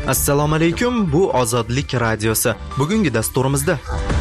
Assalomu alaykum, bu Ozodlik radiosi. Bugungi dasturimizda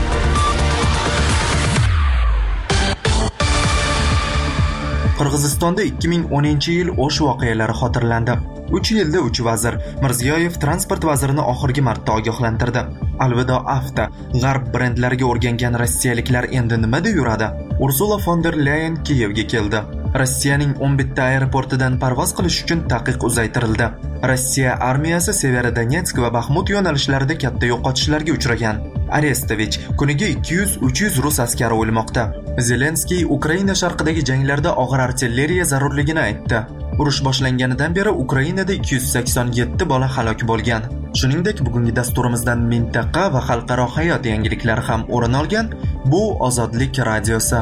Qirg'izistonda 2010-yil O'sh voqealari xotirlandi. 3 yilda 3 vazir. Mirziyoyev transport vazirini oxirgi marta ogohlantirdi. Alvido Avto. G'arb brendlariga o'rgangan rossiyaliklar endi nimada yuradi? Ursula von der Leyen Kiyevga keldi. Rossiyaning 11 ta aeroportidan parvoz qilish uchun taqiq uzaytirildi. Rossiya armiyasi Severodonetsk va Baxmut yo'nalishlarida katta yo'qotishlarga uchragan. Arestovich kuniga 200-300 rus askari o'lmoqda. Zelenskiy Ukraina sharqidagi janglarda og'ir artilleriya zarurligini aytdi. Urush boshlanganidan beri Ukrainada 287 bola halok bo'lgan. Shuningdek, bugungi dasturimizdan mintaqa va xalqaro hayot yangiliklari ham o'rin olgan. Bu Ozodlik radiosi.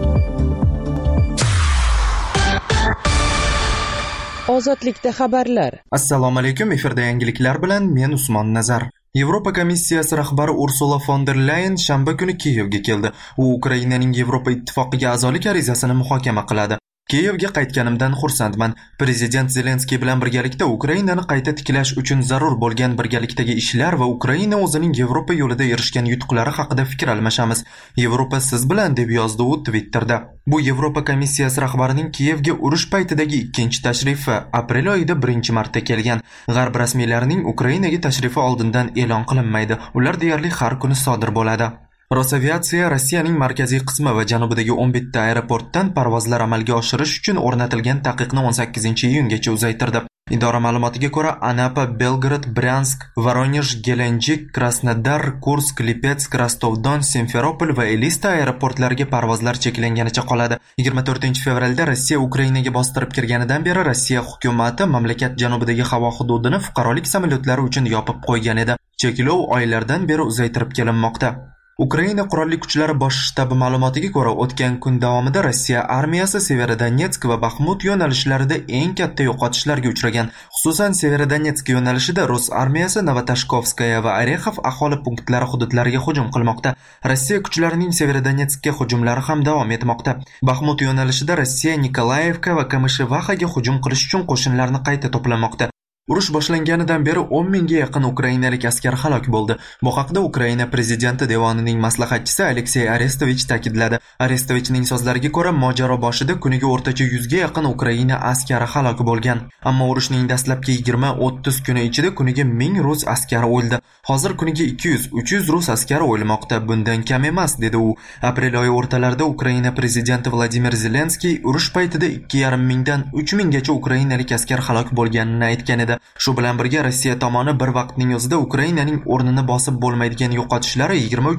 Ozodlikda xabarlar. Assalomu alaykum, efirda yangiliklar bilan men Usmon Nazar. Yevropa komissiyasi rahbari Ursula von der Leyen shanba kuni Kiyevga keldi. U Ukrainaning Yevropa ittifoqiga a'zolik arizasini muhokama qiladi. Kiyevga qaytganimdan xursandman. Prezident Zelenskiy bilan birgalikda Ukrainani qayta tiklash uchun zarur bo'lgan birgalikdagi ishlar va Ukraina o'zining Yevropa yo'lida erishgan yutuqlari haqida fikr almashamiz. Yevropa siz bilan, deb yozdi u Twitterda. Bu Yevropa komissiyasi rahbarining Kiyevga urush paytidagi ikkinchi tashrifi. Aprel oyida birinchi marta kelgan. G'arb rasmiylarining Ukrainaga tashrifi oldindan e'lon qilinmaydi. Ular deyarli har kuni sodir bo'ladi. Rosaviatsiya Rossiyaning markaziy qismi va janubidagi 11 ta aeroportdan parvozlar amalga oshirish uchun o'rnatilgan taqiqni 18-iyungacha uzaytirdi. Idora ma'lumotiga ko'ra, Anapa, Belgorod, Bryansk, Voronezh, Gelenjik, Krasnodar, Kursk, Lipetsk, Rostov-Don, Simferopol va Elista aeroportlariga parvozlar cheklanganicha qoladi. 24-fevralda Rossiya Ukrainaga bostirib kirganidan beri Rossiya hukumati mamlakat janubidagi havo hududini fuqarolik samolyotlari uchun yopib qo'ygan edi. Cheklov oylardan beri uzaytirib kelinmoqda. Ukraina qurolli kuchlari bosh shtabi ma'lumotiga ko'ra, o'tgan kun davomida Rossiya armiyasi Severodonetsk va Baxmut yo'nalishlarida eng katta yo'qotishlarga uchragan. Xususan, Severodonetsk yo'nalishida rus armiyasi Novotashkovskaya va Orexov aholi punktlari hududlariga hujum qilmoqda. Rossiya kuchlarining Severodonetskka hujumlari ham davom etmoqda. Baxmut yo'nalishida Rossiya Nikolayevka va Kamyshevaxaga hujum qilish uchun qo'shinlarni qayta to'plamoqda. Urush boshlanganidan beri 10 mingga yaqin ukrainalik askar halok bo'ldi. Bu haqda Ukraina prezidenti devonining maslahatchisi Aleksey Arestovich ta'kidladi. Arestovichning so'zlariga ko'ra, mojaro boshida kuniga o'rtacha 100 ga yaqin Ukraina askari halok bo'lgan. Ammo urushning dastlabki 20-30 kuni ichida kuniga 1000 rus askari o'ldi. Hozir kuniga 200-300 rus askari o'lmoqda. Bundan kam emas, dedi u. Aprel oyi o'rtalarida Ukraina prezidenti Vladimir Zelenskiy urush paytida 2,5 mingdan 3 minggacha ukrainalik askar halok bo'lganini aytgan edi. Shu bilan birga Rossiya tomoni bir vaqtning o'zida Ukrainaning o'rnini bosib bo'lmaydigan yo'qotishlari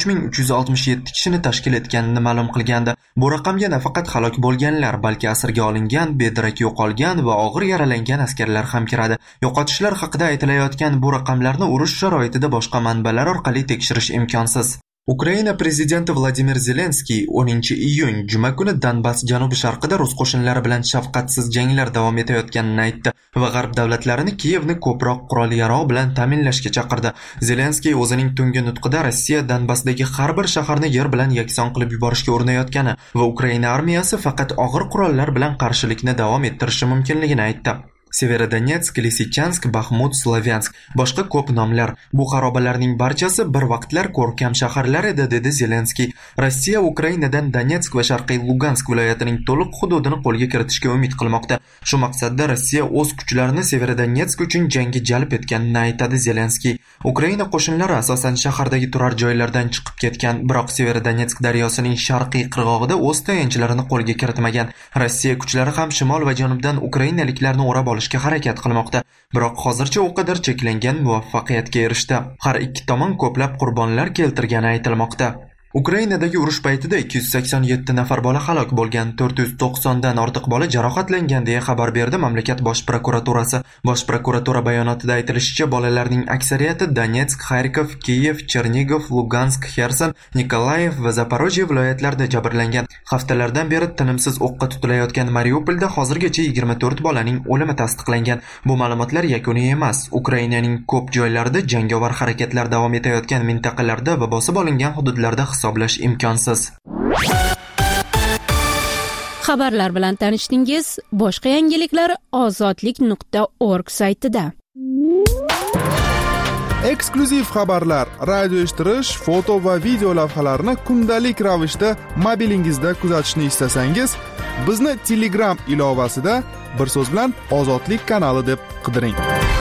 23367 kishini tashkil etganini ma'lum qilgandi. Bu raqamga nafaqat halok bo'lganlar, balki asirga olingan, bedarak yo'qolgan va og'ir yaralangan askarlar ham kiradi. Yo'qotishlar haqida aytilayotgan bu raqamlarni urush sharoitida boshqa manbalar orqali tekshirish imkonsiz. Ukraina prezidenti Vladimir Zelenskiy 10-iyun juma kuni Donbass janubi-sharqida rus qo'shinlari bilan shafqatsiz janglar davom etayotganini aytdi va g'arb davlatlarini Kiyevni ko'proq qurol-yarog' bilan ta'minlashga chaqirdi. Zelenskiy o'zining tungi nutqida Rossiya Donbassdagi har bir shaharni yer bilan yakson qilib yuborishga urinayotgani va Ukraina armiyasi faqat og'ir qurollar bilan qarshilikni davom ettirishi mumkinligini aytdi. Severodonetsk, Lisichansk, Baxmut, Slavyansk, boshqa ko'p nomlar. Bu xarobalarning barchasi bir vaqtlar ko'rkam shaharlar edi, dedi Zelenskiy. Rossiya Ukrainadan Donetsk va Sharqiy Lugansk viloyatining to'liq hududini qo'lga kiritishga umid qilmoqda. Shu maqsadda Rossiya o'z kuchlarini Severodonetsk uchun jangga jalb etganini aytadi Zelenskiy. Ukraina qo'shinlari asosan shahardagi turar joylardan chiqib ketgan, biroq Severodonetsk daryosining sharqiy qirg'og'ida o'z tayanchlarini qo'lga kiritmagan. Rossiya kuchlari ham shimol va janubdan ukrainaliklarni o'rab olishga harakat qilmoqda, biroq hozircha u qadar cheklangan muvaffaqiyatga erishdi. Har ikki tomon ko'plab qurbonlar keltirgani aytilmoqda. Ukrainadagi urush paytida 287 nafar bola halok bo'lgan, 490 dan ortiq bola jarohatlangan deya xabar berdi mamlakat bosh prokuraturasi. Bosh prokuratura bayonotida aytilishicha, bolalarning aksariyati Donetsk, Kharkov, Kiyev, Chernigov, Lugansk, Xerson, Nikolayev va Zaporojye viloyatlarida jabrlangan. Haftalardan beri tinimsiz o'qqa tutilayotgan Mariupolda hozirgacha 24 bolaning o'limi tasdiqlangan. Bu ma'lumotlar yakuniy emas. Ukrainaning ko'p joylarida jangovar harakatlar davom etayotgan mintaqalarda va bosib olingan hududlarda hisoblash imkonsiz. Xabarlar bilan tanishdingiz. Boshqa yangiliklar ozodlik.org saytida. Eksklyuziv xabarlar, radio eshittirish, foto va video lavhalarni kundalik ravishda mobilingizda kuzatishni istasangiz, bizni Telegram ilovasida bir so'z bilan Ozodlik kanali deb qidiring.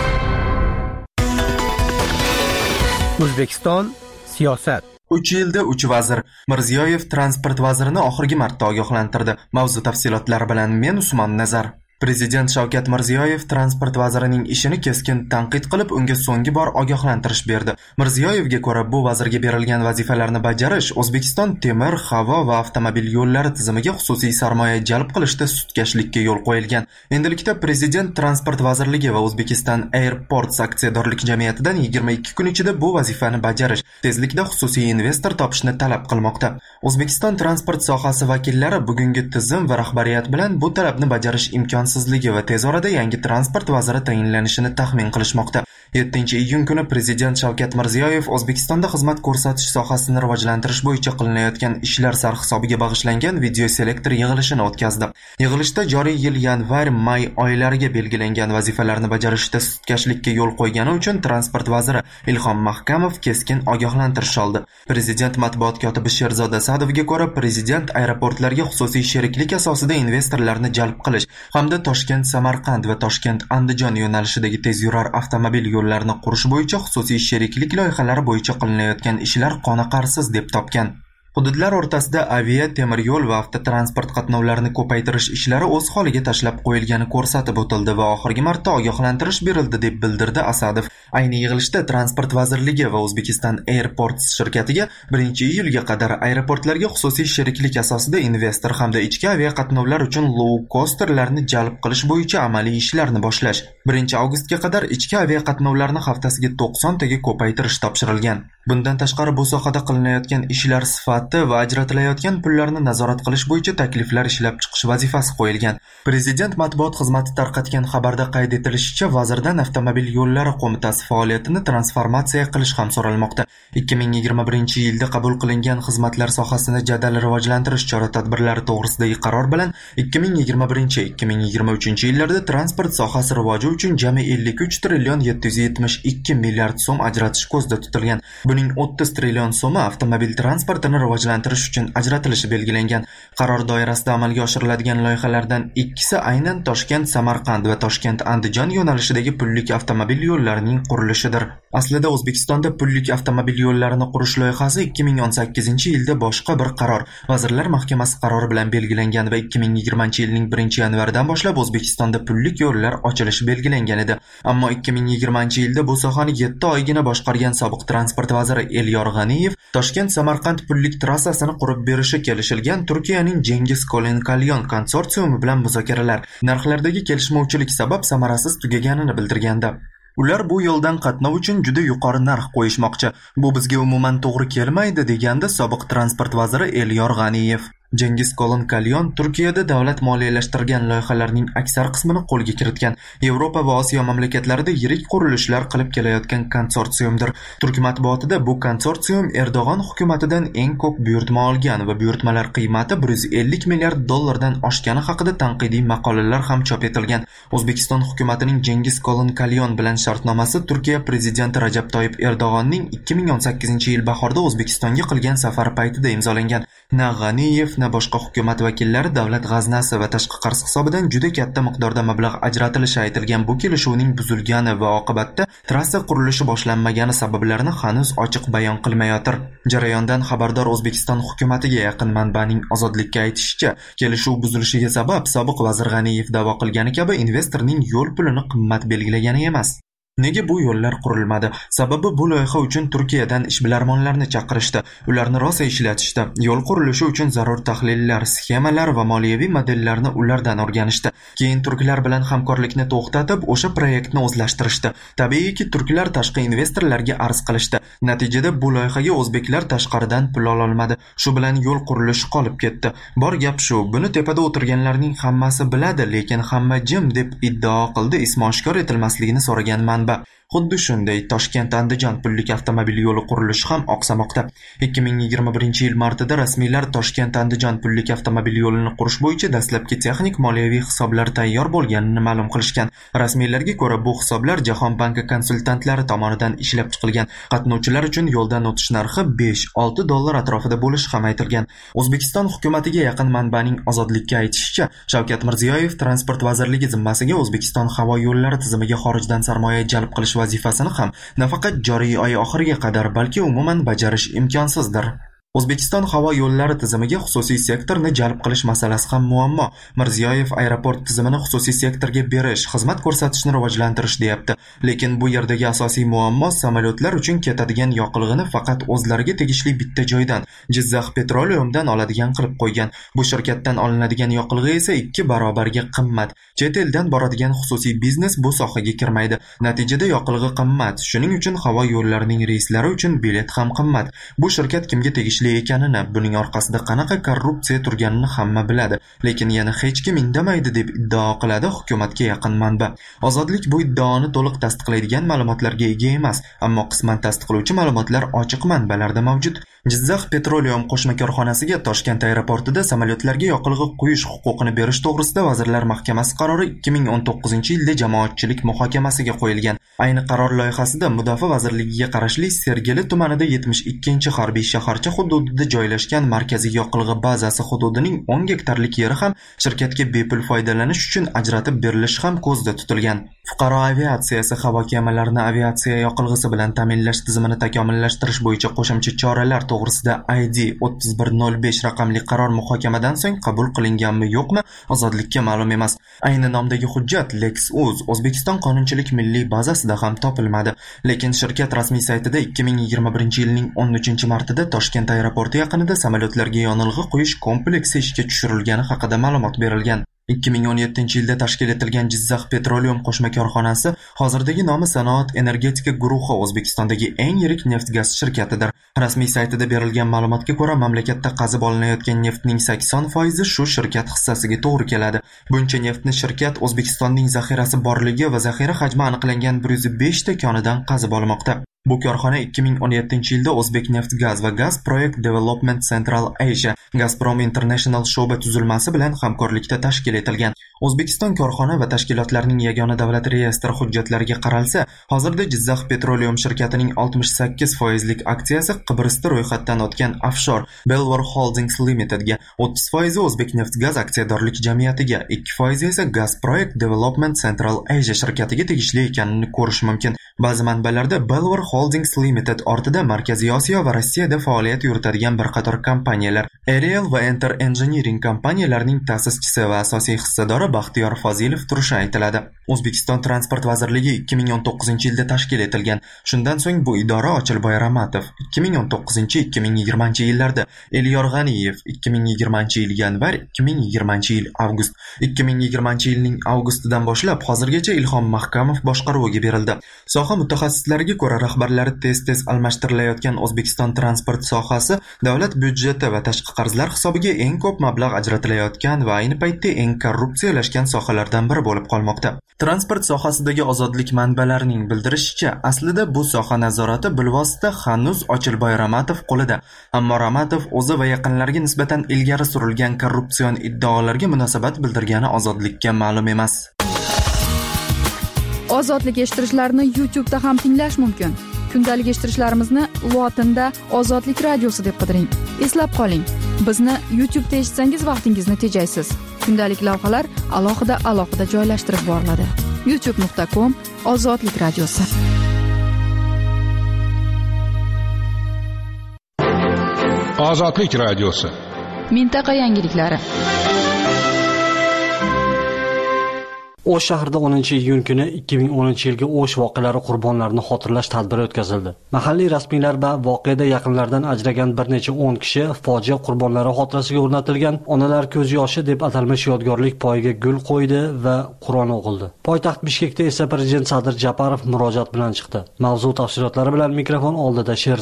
O'zbekiston siyosat. 3 yilda 3 vazir. Mirziyoyev transport vazirini oxirgi marta ogohlantirdi. Mavzu tafsilotlari bilan men Usmon Nazar. Prezident Shavkat Mirziyoyev transport vazirining ishini keskin tanqid qilib, unga so'nggi bor ogohlantirish berdi. Mirziyoyevga ko'ra, bu vazirga berilgan vazifalarni bajarish O'zbekiston temir, havo va avtomobil yo'llari tizimiga xususiy sarmoya jalb qilishda sutkashlikka yo'l qo'yilgan. Endilikda Prezident Transport vazirligi va Uzbekistan Airports aksiyadorlik jamiyatidan 22 kun ichida bu vazifani bajarish, tezlikda xususiy investor topishni talab qilmoqda. O'zbekiston transport sohasi vakillari bugungi tizim va rahbariyat bilan bu talabni bajarish imkonsizligi va tez orada yangi transport vaziri tayinlanishini taxmin qilishmoqda. 7-iyun kuni Prezident Shavkat Mirziyoyev O'zbekistonda xizmat ko'rsatish sohasini rivojlantirish bo'yicha qilinayotgan ishlar sarhisobiga bag'ishlangan video selektor yig'ilishini o'tkazdi. Yig'ilishda joriy yil yanvar-may oylariga belgilangan vazifalarni bajarishda sutkashlikka yo'l qo'ygani uchun transport vaziri Ilhom Mahkamov keskin ogohlantirish oldi. Prezident matbuot kotibi Sherzod Asadovga ko'ra, Prezident aeroportlarga xususiy sheriklik asosida investorlarni jalb qilish hamda Toshkent-Samarqand va Toshkent-Andijon yo'nalishidagi tezyurar avtomobil yo'llarini qurish bo'yicha xususiy sheriklik loyihalari bo'yicha qilinayotgan ishlar qoniqarsiz deb topgan. Hududlar o'rtasida avia, temir yo'l va avtotransport qatnovlarini ko'paytirish ishlari o'z holiga tashlab qo'yilgani ko'rsatib o'tildi va oxirgi marta ogohlantirish berildi deb bildirdi Asadov. Ayni yig'ilishda Transport vazirligi va Uzbekistan Airports shirkatiga 1-iyulga qadar aeroportlarga xususiy sheriklik asosida investor hamda ichki avia qatnovlar uchun low-costerlarni jalb qilish bo'yicha amaliy ishlarni boshlash, 1-avgustga qadar ichki avia qatnovlarni haftasiga 90 taga ko'paytirish topshirilgan. Bundan tashqari bu sohada qilinayotgan ishlar sifati va ajratilayotgan pullarni nazorat qilish bo'yicha takliflar ishlab chiqish vazifasi qo'yilgan. Prezident matbuot xizmati tarqatgan xabarda qayd etilishicha, vazirdan avtomobil yo'llari qo'mitasi faoliyatini transformatsiya qilish ham so'ralmoqda. 2021-yilda qabul qilingan xizmatlar sohasini jadal rivojlantirish chora-tadbirlari to'g'risidagi qaror bilan 2021-2023 yillarda transport sohasi rivoji uchun jami 53 trillion 772 milliard so'm ajratish ko'zda tutilgan. Buning 30 trillion so'mi avtomobil transportini rivojlantirish uchun ajratilishi belgilangan. Qaror doirasida amalga oshiriladigan loyihalardan ikkisi aynan Toshkent-Samarqand va Toshkent-Andijon yo'nalishidagi pullik avtomobil yo'llarining qurilishidir. Aslida O'zbekistonda pullik avtomobil yo'llarini qurish loyihasi 2018-yilda boshqa bir qaror, Vazirlar Mahkamasi qarori bilan belgilangan va 2020-yilning 1-yanvaridan boshlab O'zbekistonda pullik yo'llar ochilishi belgilangan edi. Ammo 2020-yilda bu sohani 7 oygina boshqargan sobiq transport vaziri Elyor G'aniyev Toshkent-Samarqand pullik trassasini qurib berishi kelishilgan Turkiyaning Cengiz Kolen-Kalyon konsorsiumi bilan muzokaralar narxlardagi kelishmovchilik sabab samarasiz tugaganini bildirgandi. Ular bu yo'ldan qatnov uchun juda yuqori narx qo'yishmoqchi. Bu bizga umuman to'g'ri kelmaydi, degandi sobiq transport vaziri Elyor G'aniyev. Cengiz Kolen-Kalyon Turkiyada davlat moliyalashtirgan loyihalarning aksar qismini qo'lga kiritgan, Yevropa va Osiyo mamlakatlarida yirik qurilishlar qilib kelayotgan konsorsiumdir. Turk matbuotida bu konsorsium Erdo'g'on hukumatidan eng ko'p buyurtma olgan va buyurtmalar qiymati 150 milliard dollardan oshgani haqida tanqidiy maqolalar ham chop etilgan. O'zbekiston hukumatining Cengiz Kolen-Kalyon bilan shartnomasi Turkiya prezidenti Rajab Toyyib Erdo'g'onning 2018-yil bahorda O'zbekistonga qilgan safari paytida imzolangan. Na G'aniyev na boshqa hukumat vakillari davlat g'aznasi va tashqi qarz hisobidan juda katta miqdorda mablag' ajratilishi aytilgan bu kelishuvning buzilgani va oqibatda trassa qurilishi boshlanmagani sabablarini hanuz ochiq bayon qilmayotir. Jarayondan xabardor O'zbekiston hukumatiga yaqin manbaning Ozodlikka aytishicha, kelishuv buzilishiga sabab sobiq vazir G'aniyev da'vo qilgani kabi investorning yo'l pulini qimmat belgilagani emas. Nega bu yo'llar qurilmadi? Sababi bu loyiha uchun Turkiyadan ishbilarmonlarni chaqirishdi, ularni rosa ishlatishdi. Yo'l qurilishi uchun zarur tahlillar, sxemalar va moliyaviy modellarni ulardan o'rganishdi. Keyin turklar bilan hamkorlikni to'xtatib, o'sha proyektni o'zlashtirishdi. Tabiiyki, turklar tashqi investorlarga arz qilishdi. Natijada bu loyihaga o'zbeklar tashqaridan pul ola olmadi. Shu bilan yo'l qurilishi qolib ketdi. Bor gap shu, buni tepada o'tirganlarning hammasi biladi, lekin hamma jim deb iddao qildi, ismi oshkor etilmasligini so'ragan manba. Xuddi shunday Toshkent-Andijon pullik avtomobil yo'li qurilishi ham oqsamoqda. 2021-yil martida rasmiylar Toshkent-Andijon pullik avtomobil yo'lini qurish bo'yicha dastlabki texnik moliyaviy hisoblar tayyor bo'lganini ma'lum qilishgan. Rasmiylarga ko'ra, bu hisoblar Jahon banki konsultantlari tomonidan ishlab chiqilgan. Qatnovchilar uchun yo'ldan o'tish narxi $5-6 atrofida bo'lishi ham aytilgan. O'zbekiston hukumatiga yaqin manbaning Ozodlikka aytishicha, Shavkat Mirziyoyev Transport vazirligi zimmasiga O'zbekiston havo yo'llari tizimiga xorijdan sarmoya jalb qilish vazifasini ham nafaqat joriy oy oxiriga qadar, balki umuman bajarish imkonsizdir. O'zbekiston havo yo'llari tizimiga xususiy sektorni jalb qilish masalasi ham muammo. Mirziyoyev aeroport tizimini xususiy sektorga berish, xizmat ko'rsatishni rivojlantirish deyapti. Lekin bu yerdagi asosiy muammo samolyotlar uchun ketadigan yoqilg'ini faqat o'zlariga tegishli bitta joydan, Jizzax Petroleumdan oladigan qilib qo'ygan. Bu shirkatdan olinadigan yoqilg'i esa 2 barobarga qimmat. Chet eldan boradigan xususiy biznes bu sohaga kirmaydi. Natijada yoqilg'i qimmat. Shuning uchun havo yo'llarining reyslari uchun bilet ham qimmat. Bu shirkat kimga tegishli ekanini, buning orqasida qanaqa korrupsiya turganini hamma biladi, lekin yana hech kim indamaydi deb iddao qiladi hukumatga yaqin manba. Ozodlik bu iddaoni to'liq tasdiqlaydigan ma'lumotlarga ega emas, ammo qisman tasdiqlovchi ma'lumotlar ochiq manbalarda mavjud. Jizzax Petroleum qo'shma korxonasiga Toshkent aeroportida samolyotlarga yoqilg'i quyish huquqini berish to'g'risida Vazirlar Mahkamasi qarori 2019-yilda jamoatchilik muhokamasiga qo'yilgan. Ayni qaror loyihasida Mudofaa vazirligiga qarashli Sergeli tumanida 72-harbiy shaharcha hududida joylashgan markaziy yoqilg'i bazasi hududining 10 gektarlik yeri ham shirkatga bepul foydalanish uchun ajratib berilishi ham ko'zda tutilgan. Fuqaro aviatsiyasi havo kemalarini aviatsiya yoqilg'isi bilan ta'minlash tizimini takomillashtirish bo'yicha qo'shimcha choralar to'g'risida ID 3105 raqamli qaror muhokamadan so'ng qabul qilinganmi yo'qmi, Ozodlikka ma'lum emas. Ayni nomdagi hujjat Lexus O'zbekiston qonunchilik milliy bazasida ham topilmadi, lekin shirkat rasmiy saytida 2021-yilning 13-martida Toshkent aeroporti yaqinida samolyotlarga yonilg'i quyish kompleksi ishga tushirilgani haqida ma'lumot berilgan. 2017-yilda tashkil etilgan Jizzax Petroleum qo'shma korxonasi hozirdagi nomi Sanoat energetika guruhi O'zbekistondagi eng yirik neft-gaz shirkatidir. Rasmiy saytida berilgan ma'lumotga ko'ra, mamlakatda qazib olinayotgan neftning 80% shu shirkat hissasiga to'g'ri keladi. Buncha neftni shirkat O'zbekistonning zaxirasi borligi va zaxira hajmi aniqlangan 105 ta konidan qazib olmoqda. Bu korxona 2017-yilda O'zbek neft gaz va Gaz Project Development Central Asia Gazprom International sho'ba tuzilmasi bilan hamkorlikda tashkil etilgan. O'zbekiston korxona va tashkilotlarining yagona davlat reyestri hujjatlariga qaralsa, hozirda Jizzax Petroleum shirkatining 68%lik aksiyasi Qibrusda ro'yxatdan o'tgan Offshore Belvoir Holdings Limitedga, 30% O'zbek neft gaz aksiyadorlik jamiyatiga, 2% esa Gaz Project Development Central Asia shirkatiga tegishli ekanini ko'rish mumkin. Ba'zi manbalarda Belvoir Holdings Limited ortida Markaziy Osiyo va Rossiyada faoliyat yuritadigan bir qator kompaniyalar, Aerial va Enter Engineering kompaniyalarining ta'sischisi va asosiy hissadori Baxtiyor Fozilov turishi aytiladi. O'zbekiston Transport vazirligi 2019-yilda tashkil etilgan. Shundan so'ng bu idora Ochilboy Ramatov 2019-2020-yillarda, Elyor G'aniyev 2020-yil yanvar, 2020-yil avgust, 2020-yilning avgustidan boshlab hozirgacha Ilhom Mahkamov boshqaruviga berildi. Soha mutaxassislariga ko'ra, rahbarlari tez-tez almashtirilayotgan O'zbekiston transport sohasi davlat byudjeti va tashqi qarzlar hisobiga eng ko'p mablag' ajratilayotgan va ayni paytda eng korrupsiyalashgan sohalardan biri bo'lib qolmoqda. Transport sohasidagi Ozodlik manbalarining bildirishicha, aslida bu soha nazorati bilvosita hanuz Ochilboy Ramatov qo'lida. Ammo Ramatov o'zi va yaqinlariga nisbatan ilgari surilgan korrupsion iddaolarga munosabat bildirgani Ozodlikka ma'lum emas. Ozodlik eshittirishlarni YouTube'da ham tinglash mumkin. Kundalik eshittirishlarimizni lotinda Ozodlik radiosi deb qidiring. Eslab qoling, bizni YouTube'da eshitsangiz vaqtingizni tejaysiz. Kundalik lavhalar alohida joylashtirib boriladi. youtube.com/Ozodlik radiosi. Ozodlik radiosi. Mintaqa yangiliklari. O'sh shahrida 10-iyun kuni 2010-yilgi O'sh voqealari qurbonlarini xotirlash tadbiri o'tkazildi. Mahalliy rasmiylar va voqeada yaqinlaridan ajragan bir necha 10 kishi fojia qurbonlari xotirasiga o'rnatilgan Onalar ko'z yoshi deb atalmish yodgorlik poyiga gul qo'ydi va Qur'on o'qildi. Poytaxt Bishkekda esa Prezident Sadir Japarov murojaat bilan chiqdi. Mavzu tafsilotlari bilan mikrofon oldida Sherzod.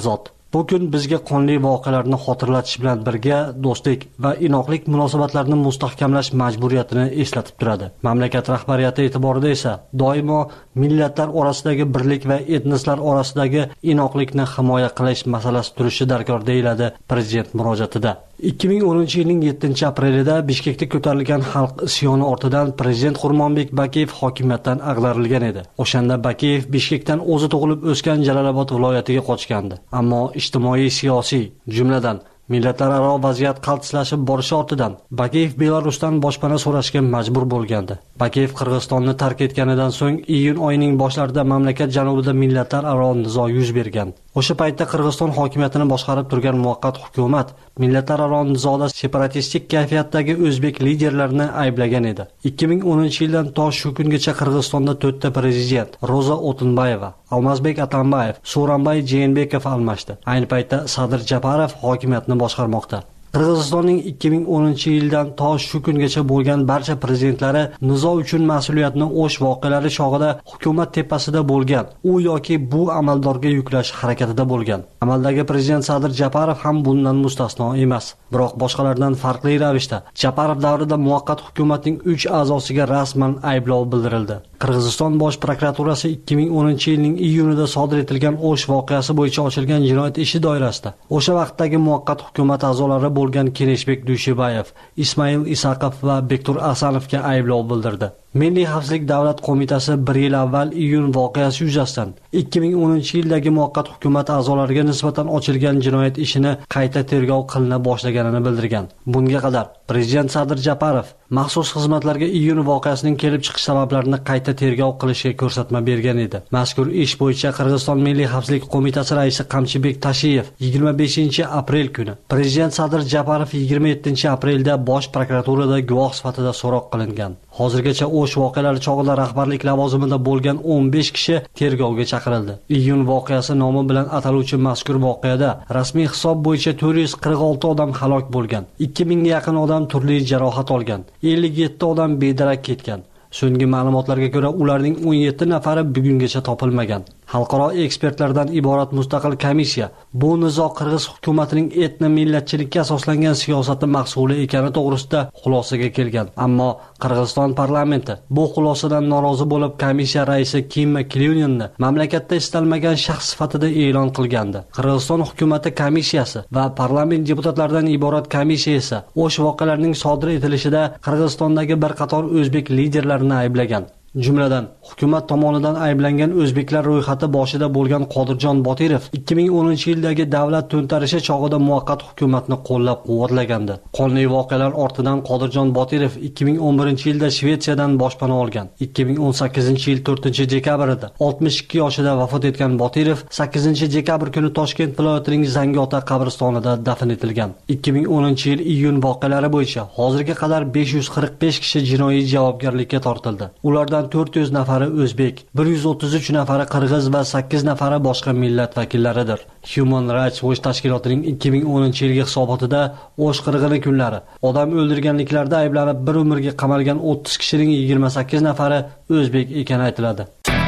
Bu kun bizga qonli voqealarni xotirlatish bilan birga do'stlik va inoqlik munosabatlarini mustahkamlash majburiyatini eslatib turadi. Mamlakat rahbariyati e'tiborida esa doimo millatlar orasidagi birlik va etnislar orasidagi inoqlikni himoya qilish masalasi turishi darkor deyiladi prezident murojaatida. 2010-yilning 7-aprelida Bishkekda ko'tarilgan xalq isyoni ortidan prezident Xurmonbek Bakiyev hokimiyatdan ag'darilgan edi. O'shanda Bakiyev Bishkekdan o'zi tug'ilib o'sgan Jalolobod viloyatiga qochgandi. Ammo ijtimoiy, siyosiy, jumladan millatlararo vaziyat qaltislashib borishi ortidan Bakiyev Belarusdan boshpana so'rashga majbur bo'lgandi. Bakiyev Qirg'izistonni tark etganidan so'ng iyun oyining boshlarida mamlakat janubida millatlararo nizo yuz bergan. O'sha paytda Qirg'iziston hokimiyatini boshqarib turgan muvaqqat hukumat millatlararo nizoda separatistik kayfiyatdagi o'zbek liderlarini ayblagan edi. 2010-yildan to shu kungacha Qirg'izistonda 4 ta prezident Roza O'tinbayeva, Almazbek Atambayev, So'ronbay Jeenbekov almashdi. Ayni paytda Sadir Japarov hokimiyatni boshqarmoqda. Qirg'izistonning 2010-yildan to shu kungacha bo'lgan barcha prezidentlari nizo uchun mas'uliyatni o'sh voqealari chog'ida hukumat tepasida bo'lgan, u yoki bu amaldorga yuklash harakatida bo'lgan. Amaldagi prezident Sadir Japarov ham bundan mustasno emas. Biroq boshqalardan farqli ravishda Japarov davrida muvaqqat hukumatning 3 a'zosiga rasman ayblov bildirildi. Qirg'iziston bosh prokuraturasi 2010-yilning iyunida sodir etilgan o'sh voqeasi bo'yicha ochilgan jinoyat ishi doirasida o'sha vaqtdagi muvaqqat hukumat a'zolari bo'lgan Keneshbek Dushibayev, Ismail Isaqov va Bektur Asanovga ayblov bildirdi. Milliy xavfsizlik davlat qo'mitasi 1 yil avval iyun voqeasi yuzasidan 2010-yildagi muvaqqat hukumat a'zolariga nisbatan ochilgan jinoyat ishini qayta tergov qilina boshlaganini bildirgan. Bunga qadar prezident Sadir Japarov maxsus xizmatlarga iyun voqeasining kelib chiqish sabablarini qayta tergov qilishga ko'rsatma bergan edi. Mazkur ish bo'yicha Qirg'iziston Milliy xavfsizlik qo'mitasi raisi Qamchibek Tashiyev 25-aprel kuni prezident Sadir Japarov 27-aprelda bosh prokuraturada guvoh sifatida so'roq qilingan. Hozirgacha o'sh voqealari chog'ida rahbarlik lavozimida bo'lgan 15 kishi tergovga chaqirildi. Iyun voqeasi nomi bilan ataluvchi mazkur voqeada rasmiy hisob bo'yicha 446 odam halok bo'lgan, 2000 ga yaqin odam turli jarohat olgan, 57 odam bedarak ketgan. So'nggi ma'lumotlarga ko'ra ularning 17 nafari bugungacha topilmagan. Xalqaro ekspertlardan iborat mustaqil komissiya bu nizo Qirg'iz hukumatining etno millatchilikka asoslangan siyosati mahsuli ekani to'g'risida xulosaga kelgan. Ammo Qirg'iziston parlamenti bu xulosadan norozi bo'lib komissiya raisi Kim Klyuninni mamlakatda istalmagan shaxs sifatida e'lon qilgandi. Qirg'iziston hukumati komissiyasi va parlament deputatlaridan iborat komissiya esa o'sh voqealarning sodir etilishida Qirg'izistondagi bir qator o'zbek liderlarini ayblagan. Jumladan, hukumat tomonidan ayblangan o'zbeklar ro'yxati boshida bo'lgan Qodirjon Botirov 2010-yildagi davlat to'ntarishi chog'ida muvaqqat hukumatni qo'llab-quvvatlagandi. Qonli voqealar ortidan Qodirjon Botirov 2011-yilda Shvetsiyadan boshpana olgan. 2018-yil 4-dekabrda 62 yoshida vafot etgan Botirov 8-dekabr kuni Toshkent viloyatining Zangiota qabristonida dafn etilgan. 2010-yil iyun voqealari bo'yicha hozirga qadar 545 kishi jinoiy javobgarlikka tortildi. Ulardan 400 nafari o'zbek, 133 nafari qirg'iz va 8 nafari boshqa millat vakillaridir. Human Rights Watch tashkilotining 2010-yilgi hisobotida o'sh qirg'ini kunlari odam o'ldirganliklarda ayblanib bir umrga qamalgan 30 kishining 28 nafari o'zbek ekani aytiladi.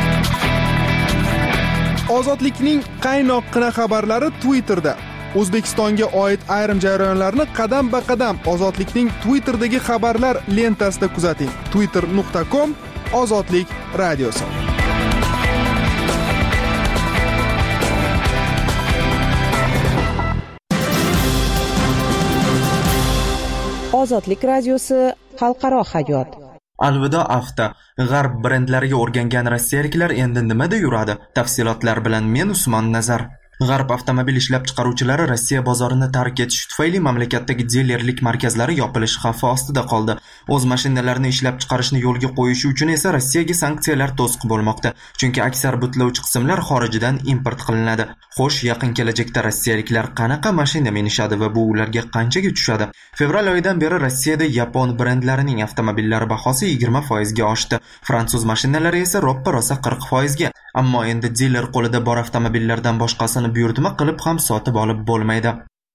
Ozodlikning qaynoqqina xabarlari Twitterda. O'zbekistonga oid ayrim jarayonlarni qadam-ba-qadam Ozodlikning Twitterdagi xabarlar lentasida kuzating. twitter.com Ozodlik radiosi. Ozodlik radiosi xalqaro hayot. Alvido Afta. G'arb brendlariga o'rgangan rossiyaliklar endi nimada yuradi? Tafsilotlar bilan men Usmon Nazar. G'arb avtomobil ishlab chiqaruvchilari Rossiya bozorini tark etish tufayli mamlakatdagi dilerlik markazlari yopilish xavfi ostida qoldi. O'z mashinalarini ishlab chiqarishni yo'lga qo'yishi uchun esa Rossiyaga sanksiyalar to'siq bo'lmoqda. Chunki aksar butlovchi qismlar xorijdan import qilinadi. Xo'sh, yaqin kelajakda rossiyaliklar qanaqa mashina minishadi va bu ularga qanchaga tushadi? Fevral oyidan beri Rossiyada yapon brendlarining avtomobillari bahosi 20% ga oshdi. Fransuz mashinalari esa roppa-rosa 40% ga. Ammo endi diler qo'lida bor avtomobillardan boshqasini buyurtma qilib ham sotib olib bo'lmaydi.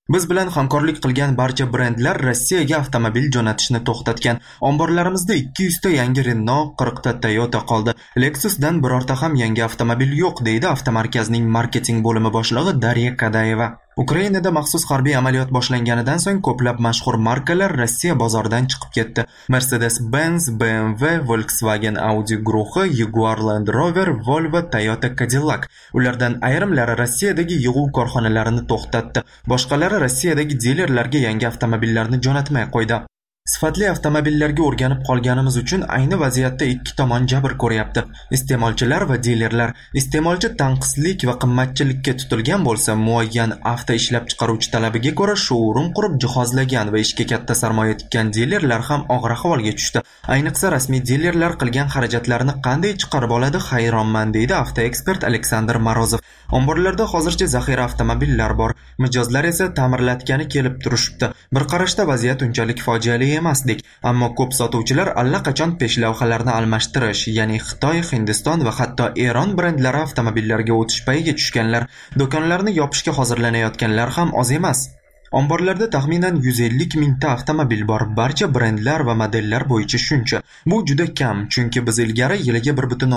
Biz bilan hamkorlik qilgan barcha brendlar Rossiyaga avtomobil jo'natishni to'xtatgan. Omborlarimizda 200 ta yangi Renault, 40 ta Toyota qoldi. Lexusdan birorta ham yangi avtomobil yo'q, deydi avtomarkazning marketing bo'limi boshlig'i Darya Kadayeva. Ukrainada maxsus harbiy amaliyot boshlanganidan so'ng ko'plab mashhur markalar Rossiya bozoridan chiqib ketdi. Mercedes-Benz, BMW, Volkswagen Audi guruhi, Jaguar Land Rover, Volvo, Toyota Cadillac. Ulardan ayrimlari Rossiyadagi yig'uv korxonalarini to'xtatdi. Boshqalari Rossiyadagi dilerlarga yangi avtomobillarni jo'natmay qo'ydi. Sifatli avtomobillarga o'rganib qolganimiz uchun ayni vaziyatda ikki tomon jabr ko'ryapti. Iste'molchilar va dilerlar. Iste'molchi tanqislik va qimmatchilikka tutilgan bo'lsa, muayyan avto ishlab chiqaruvchi talabiga ko'ra shourum qurib jihozlagan va ishga katta sarmoya tikkan dilerlar ham og'ir ahvolga tushdi. Ayniqsa rasmiy dilerlar qilgan xarajatlarni qanday chiqarib oladi, hayronman, deydi avtoekspert Aleksandr Morozov. Omborlarda hozircha zaxira avtomobillar bor. Mijozlar esa ta'mirlatgani kelib turishibdi. Bir qarashda vaziyat unchalik fojiali emasdik, ammo ko'p sotuvchilar allaqachon peshlavhalarni almashtirish, ya'ni Xitoy, Hindiston va hatto Eron brendlari avtomobillarga o'tish payiga tushganlar. Do'konlarni yopishga hozirlanayotganlar ham oz emas. Omborlarda taxminan 150 mingta avtomobil bor. Barcha brendlar va modellar bo'yicha shuncha. Bu juda kam, chunki biz ilgari yiliga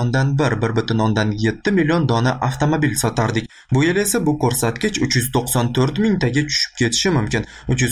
1,7 million dona avtomobil sotardik. Bu yil esa bu ko'rsatkich 394 mingtaga tushib ketishi mumkin.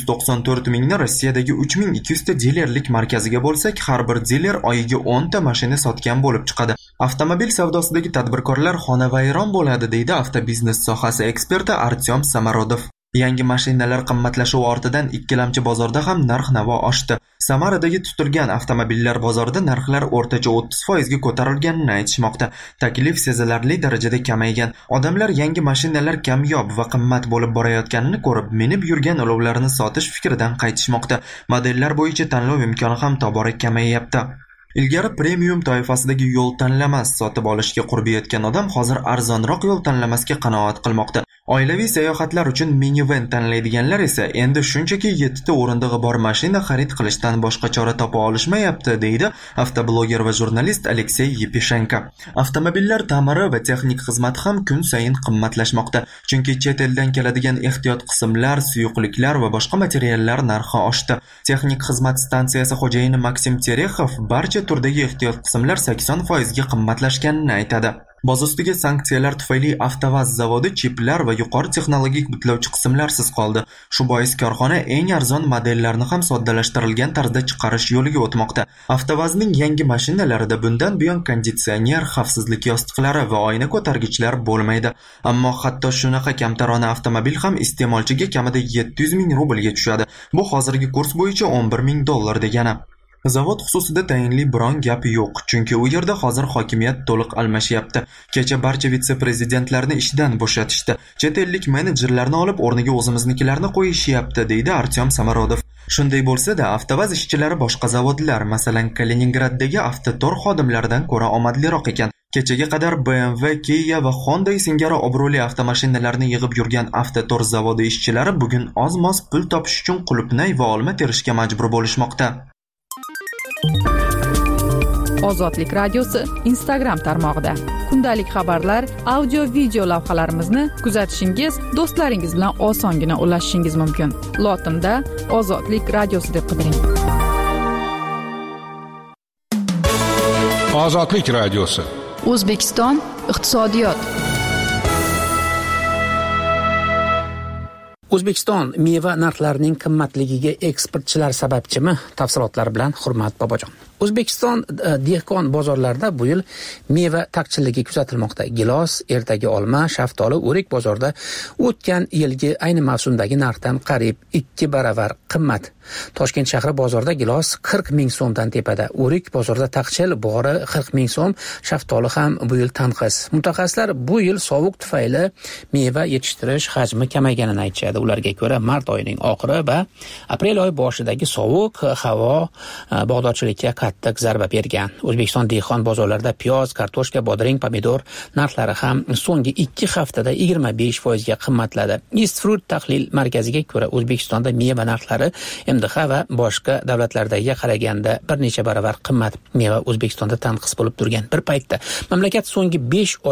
394 mingni Rossiyadagi 3200 ta dilerlik markaziga bo'lsak, har bir diler oyiga 10 ta mashina sotgan bo'lib chiqadi. Avtomobil savdosidagi tadbirkorlar xonavayron bo'ladi, deydi avtobiznes sohasi eksperti Artyom Samarodov. Yangi mashinalar qimmatlashuvi ortidan ikkilamchi bozorda ham narx-navo oshdi. Samaradagi tutilgan avtomobillar bozorida narxlar o'rtacha 30% ga ko'tarilganini aytishmoqda. Taklif sezilarli darajada kamaygan. Odamlar yangi mashinalar kamyob va qimmat bo'lib borayotganini ko'rib, minib yurgan olovlarini sotish fikridan qaytishmoqda. Modellar bo'yicha tanlov imkoni ham tobora kamayyapti. Ilgari premium toifasidagi yo'l tanlamas sotib olishga qurbi yetgan odam hozir arzonroq yo'l tanlamasga qanoat qilmoqda. Oilaviy sayohatlar uchun minivan tanlaydiganlar esa endi shunchaki 7 ta o'rindig'i bor mashina xarid qilishdan boshqa chora topa olishmayapti, deydi avtobloger va jurnalist Aleksey Yepishenko. Avtomobillar ta'miri va texnik xizmat ham kun sayin qimmatlashmoqda, chunki chet eldan keladigan ehtiyot qismlar, suyuqliklar va boshqa materiallar narxi oshdi. Texnik xizmat stansiyasi xo'jayini Maksim Terexov barcha turdagi ehtiyot qismlar 80% ga qimmatlashganini aytadi. Boz ustiga sanksiyalar tufayli Avtovaz zavodi chiplar va yuqori texnologik butlovchi qismlarsiz qoldi. Shu bois korxona eng arzon modellarni ham soddalashtirilgan tarzda chiqarish yo'liga o'tmoqda. Avtovazning yangi mashinalarida bundan buyon konditsioner, xavfsizlik yostiqlari va oyna ko'targichlar bo'lmaydi. Ammo hatto shunaqa kamtarona avtomobil ham iste'molchiga kamida 700 ming rublga tushadi. Bu hozirgi kurs bo'yicha $11 ming degani. Zavod xususida tayinli biron gap yo'q, chunki u yerda hozir hokimiyat to'liq almashyapti. Kecha barcha vitse-prezidentlarni ishdan bo'shatishdi. Chet ellik menejerlarni olib o'rniga o'zimiznikilarni qo'yishyapti, deydi Artyom Samarodov. Shunday bo'lsa-da, Avtovaz ishchilari boshqa zavodlar, masalan, Kaliningraddagi Avtotor xodimlaridan ko'ra omadliroq ekan. Kechaga qadar BMW, Kia va Honda singari obro'li avtomashinalarni yig'ib yurgan Avtotor zavodi ishchilari bugun oz-moz pul topish uchun qulupnay va olma terishga majbur bo'lishmoqda. Ozodlik radiosi Instagram tarmog'ida kundalik xabarlar, audio video lavhalarimizni kuzatishingiz, do'stlaringiz bilan osongina ulashishingiz mumkin. Lotinda Ozodlik radiosi deb qidiring. Ozodlik radiosi. O'zbekiston iqtisodiyot. O'zbekiston meva narxlarining qimmatligiga eksportchilar sababchimi? Tafsilotlar bilan Hurmat Bobojon. O'zbekiston dehqon bozorlarida bu yil meva taqchilligi kuzatilmoqda. Gilos, ertagi olma, shaftoli, o'rik bozorida o'tgan yilgi ayni mavsumdagi narxdan qariyb 2 baravar qimmat. Toshkent shahri bozorida gilos 40 ming so'mdan tepada, o'rik bozorida taqchil bori 40 ming so'm, shaftoli ham bu yil tanqis. Mutaxassislar bu yil sovuq tufayli meva yetishtirish hajmi kamayganini aytishadi. Ularga ko'ra mart oyining oxiri va aprel oyi boshidagi sovuq havo bog'dorchilikka qattiq zarba bergan. O'zbekiston dehqon bozorlarida piyoz, kartoshka, bodring, pomidor narxlari ham so'nggi 2 haftada 25% ga qimmatladi. East Fruit tahlil markaziga ko'ra O'zbekistonda meva narxlari MDH va boshqa davlatlardagiga qaraganda bir necha baravar qimmat. Meva O'zbekistonda tanqis bo'lib turgan bir paytda mamlakat so'nggi 5 oyda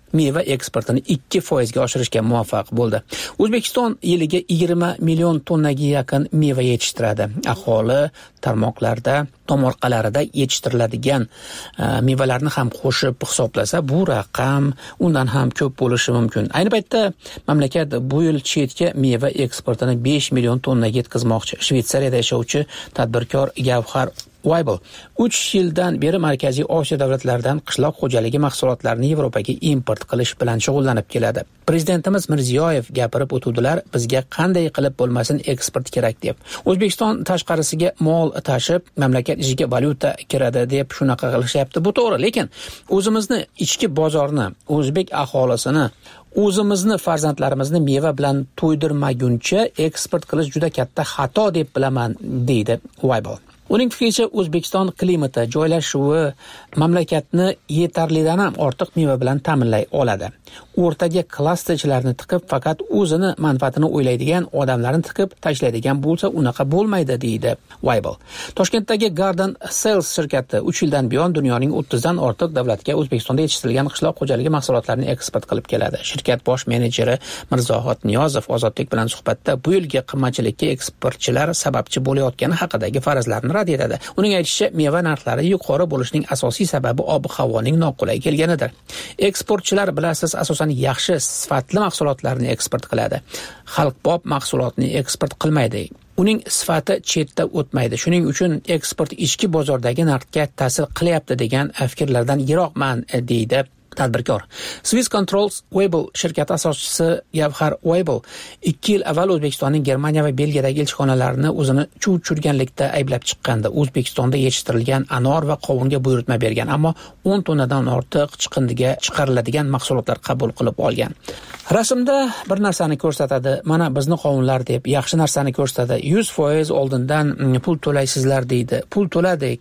meva eksportini 2% ga oshirishga muvaffaq bo'ldi. O'zbekiston yiliga 20 million tonnaga yaqin meva yetishtiradi. Aholi tarmoqlarda, tomorqalarida yetishtiriladigan mevalarni ham qo'shib hisoblasa, bu raqam undan ham ko'p bo'lishi mumkin. Ayni paytda mamlakat bu yil chetga meva eksportini 5 million tonnaga yetkazmoqchi. Shvetsariyada yashovchi tadbirkor Gavhar Weibel 3 yildan beri Markaziy Osiyo davlatlaridan qishloq xo'jaligi mahsulotlarini Yevropaga import qilish bilan shug'ullanib keladi. Prezidentimiz Mirziyoyev gapirib o'tuvdilar, bizga qanday qilib bo'lmasin eksport kerak deb. O'zbekiston tashqarisiga mol tashib, mamlakat ichiga valyuta kiradi deb shunaqa qilishyapti. Bu to'g'ri, lekin o'zimizni ichki bozorni, o'zbek aholisini, o'zimizni farzandlarimizni meva bilan to'ydirmaguncha eksport qilish juda katta xato deb bilaman, deydi Weibel. Uning fikricha, O'zbekiston klimati, joylashuvi mamlakatni yetarlidan ham ortiq meva bilan ta'minlay oladi. O'rtaga klasterchilarni tiqib, faqat o'zini manfaatini o'ylaydigan odamlarni tiqib tashlaydigan bo'lsa, unaqa bo'lmaydi, deydi Weibel. Toshkentdagi Garden Sales shirkati 3 yildan buyon dunyoning 30 dan ortiq davlatga O'zbekistonda yetishtirilgan qishloq xo'jaligi mahsulotlarini eksport qilib keladi. Shirkat bosh menejeri Mirzohid Niyozov Ozodlik bilan suhbatda bu yilgi qimmatchilikka eksportchilar sababchi bo'layotgani haqidagi farazlarni rad etadi. Uning aytishicha, meva narxlari yuqori bo'lishining asosiy sababi ob-havoning noqulay kelganidir. Eksportchilar bilasiz, asosan yaxshi sifatli mahsulotlarni eksport qiladi. Xalqbob mahsulotni eksport qilmaydi. Uning sifati chetda o'tmaydi. Shuning uchun eksport ichki bozordagi narxga ta'sir qilyapti degan fikrlardan yiroqman, deydi tadbirkor. Swiss Controls Weibel shirkati asoschisi Gavhar Weibel 2 yil avval O'zbekistonning Germaniya va Belgiyadagi elchixonalarini o'zini chuv tushirganlikda ayblab chiqqandi. O'zbekistonda yetishtirilgan anor va qovunga buyurtma bergan, ammo 10 tonnadan ortiq chiqindiga chiqariladigan mahsulotlar qabul qilib olgan. Rasmda bir narsani ko'rsatadi, mana bizni qovunlar deb, yaxshi narsani ko'rsatadi. 100% oldindan pul to'laysizlar deydi. Pul to'ladik.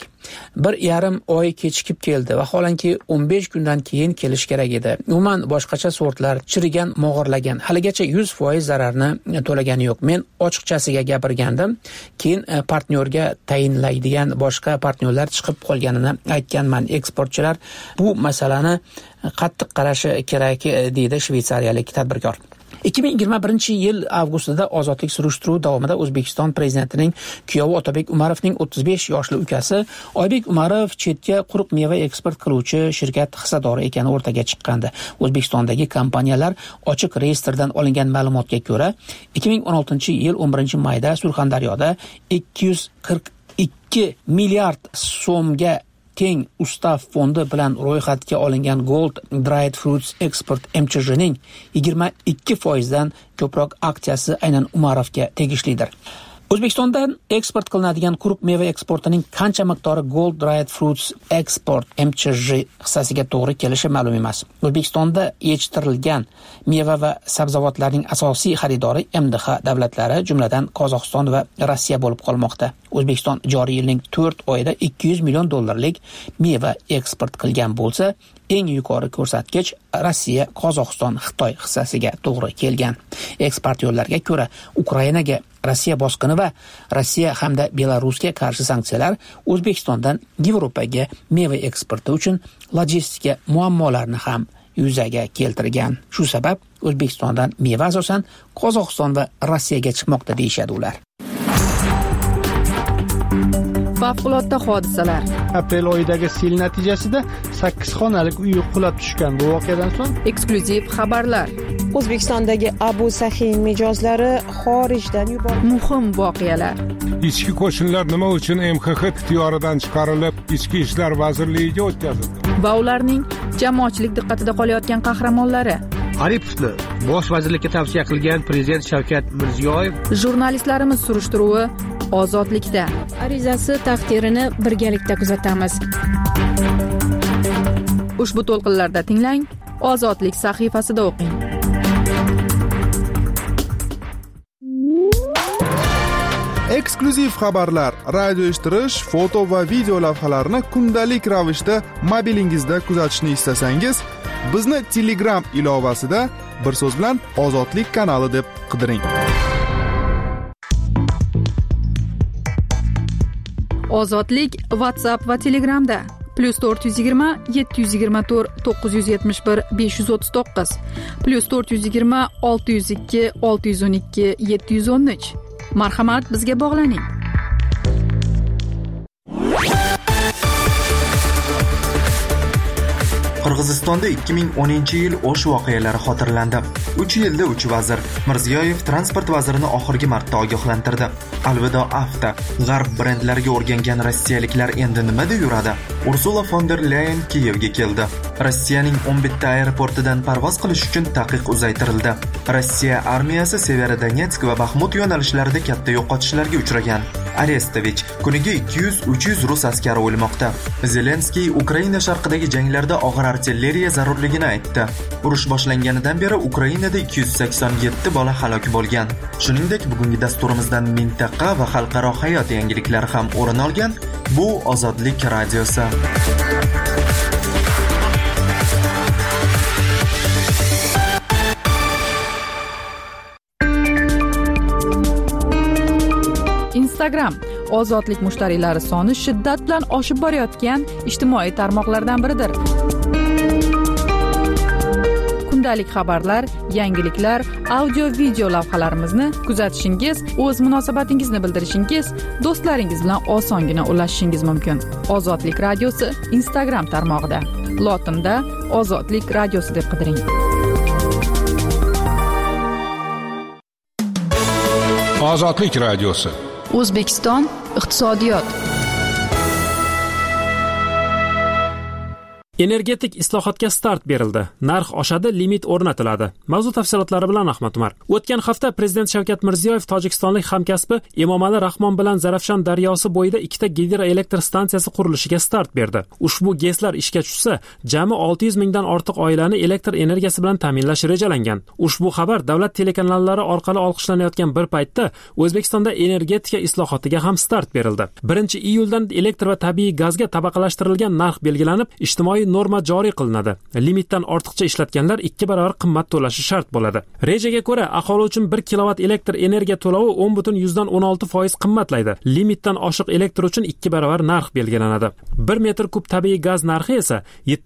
1,5 oy kechikib keldi. Vaholanki 15 kundan keyin kelish kerak edi. Umuman boshqacha sortlar chirigan, mog'orlagan. Haligacha 100% zararni to'lagani yo'q. Men ochiqchasiga gapirgandim. Keyin partnyorga tayinlaydigan boshqa partnyorlar chiqib qolganini aytganman. Eksportchilar bu masalani qattiq qarashi kerak, deydi shvetsariyalik tadbirkor. 2021-yil avgustida ozodlik surishtiruvi davomida O'zbekiston prezidentining kuyovi Otabek Umarovning 35 yoshli ukasi Oybek Umarov chetga quruq meva eksport qiluvchi shirkat hissadori ekani o'rtaga chiqqandi. O'zbekistondagi kompaniyalar ochiq reyestrdan olingan ma'lumotga ko'ra, 2016-yil 11-mayda Surxondaryoda 242 milliard so'mga teng ustav fondi bilan ro'yxatga olingan Gold Dried Fruits Export MCJning 22% dan ko'proq aksiyasi aynan Umarovga tegishlidir. O'zbekistondan eksport qilinadigan quruq meva eksportining qancha miqdori Gold Dried Fruits Export MCJ hissasiga to'g'ri kelishi ma'lum emas. O'zbekistonda yetishtirilgan meva va sabzavotlarning asosiy xaridori MDH davlatlari, jumladan Qozog'iston va Rossiya bo'lib qolmoqda. O'zbekiston joriy yilning 4 oyida 200 million dollarlik meva eksport qilgan bo'lsa, eng yuqori ko'rsatkich Rossiya, Qozog'iston, Xitoy hissasiga to'g'ri kelgan. Eksportyorlarga ko'ra, Ukrainaga Rossiya bosqini va Rossiya hamda Belarusga qarshi sanksiyalar O'zbekistondan Yevropaga meva eksporti uchun logistika muammolarni ham yuzaga keltirgan. Shu sabab O'zbekistondan meva asosan Qozog'iston va Rossiyaga chiqmoqda, deyshadi ular. Favqulodda hodisalar. Aprel oyidagi sel natijasida 8 xonalik uy qulab tushgan. Bu voqeadan so'ng Eksklyuziv xabarlar. O'zbekistondagi Abu Sahin mijozlari xorijdan yuborildi. Muhim voqealar. Ichki qo'shinlar nima uchun MXX ixtiyoridan chiqarilib, Ichki ishlar vazirligiga o'tkazildi? Va ularning jamoatchilik diqqatida qolayotgan qahramonlari. Aripovni bosh vazirlikka tavsiya qilgan prezident Shavkat Mirziyoyev. Jurnalistlarimiz surishtiruvi Ozodlikda. Arizasi taqdirini birgalikda kuzatamiz. Ushbu to'lqinlarda tinglang, Ozodlik sahifasida o'qing. Eksklyuziv xabarlar, radio eshittirish, foto va video lavhalarni kundalik ravishda mobilingizda kuzatishni istasangiz, bizni Telegram ilovasida bir so'z bilan Ozodlik kanali deb qidiring. Ozodlik WhatsApp va Telegramda. +420 724 971 539 +420 602 612 713. Marhamat, bizga bog'laning. Qirg'izistonda 2010-yil O'sh voqealari xotirlandi. 3 yilda 3 vazir. Mirziyoyev transport vazirini oxirgi marta ogohlantirdi. Alvido Avto. G'arb brendlariga o'rgangan rossiyaliklar endi nimada yuradi? Ursula von der Leyen Kiyevga keldi. Rossiyaning 11 ta aeroportidan parvoz qilish uchun taqiq uzaytirildi. Rossiya armiyasi Severodonetsk va Baxmut yo'nalishlarida katta yo'qotishlarga uchragan. Arestovich kuniga 200-300 rus askari o'lmoqda. Zelenskiy Ukraina sharqidagi janglarda og'ir artilleriya zarurligini aytdi. Urush boshlanganidan beri Ukrainada 287 bola halok bo'lgan. Shuningdek, bugungi dasturimizdan mintaqa va xalqaro hayot yangiliklari ham o'rin olgan. Bu Ozodlik radiosi. Instagram ozodlik mushtariylari soni shiddat bilan oshib borayotgan ijtimoiy tarmoqlardan biridir. Kundalik xabarlar, yangiliklar, audio-video lavhalarimizni kuzatishingiz, o'z munosabatingizni bildirishingiz, do'stlaringiz bilan osongina ulashishingiz mumkin. Ozodlik radiosi Instagram tarmog'ida. Lotinda Ozodlik radiosi deb qidiring. Ozodlik radiosi. O'zbekiston iqtisodiyot. Energetik islohotga start berildi. Narx oshadi, limit o'rnatiladi. Mavzu tafsilotlari bilan Ahmad Umar. O'tgan hafta Prezident Shavkat Mirziyoyev tojikistonlik hamkasbi Emomali Rahmon bilan Zarafshon daryosi bo'yida 2 ta gidroelektr stansiyasi qurilishiga start berdi. Ushbu GESlar ishga tushsa, jami 600 mingdan ortiq oilani elektr energiyasi bilan ta'minlash rejalangan. Ushbu xabar davlat telekanallari orqali olqishlanayotgan bir paytda O'zbekistonda energetika islohotiga ham start berildi. 1-iyuldan elektr va tabiiy gazga tabaqalashtirilgan narx belgilanib, ijtimoiy norma joriy qilinadi. Limitdan ortiqcha ishlatganlar 2 barobar qimmat to'lashi shart bo'ladi. Rejaga ko'ra, aholi uchun 1 kilovat elektr energiya to'lovi 10.16% qimmatlaydi. Limitdan oshiq elektr uchun 2 barobar narx belgilanadi. 1 metr kub tabiiy gaz narxi esa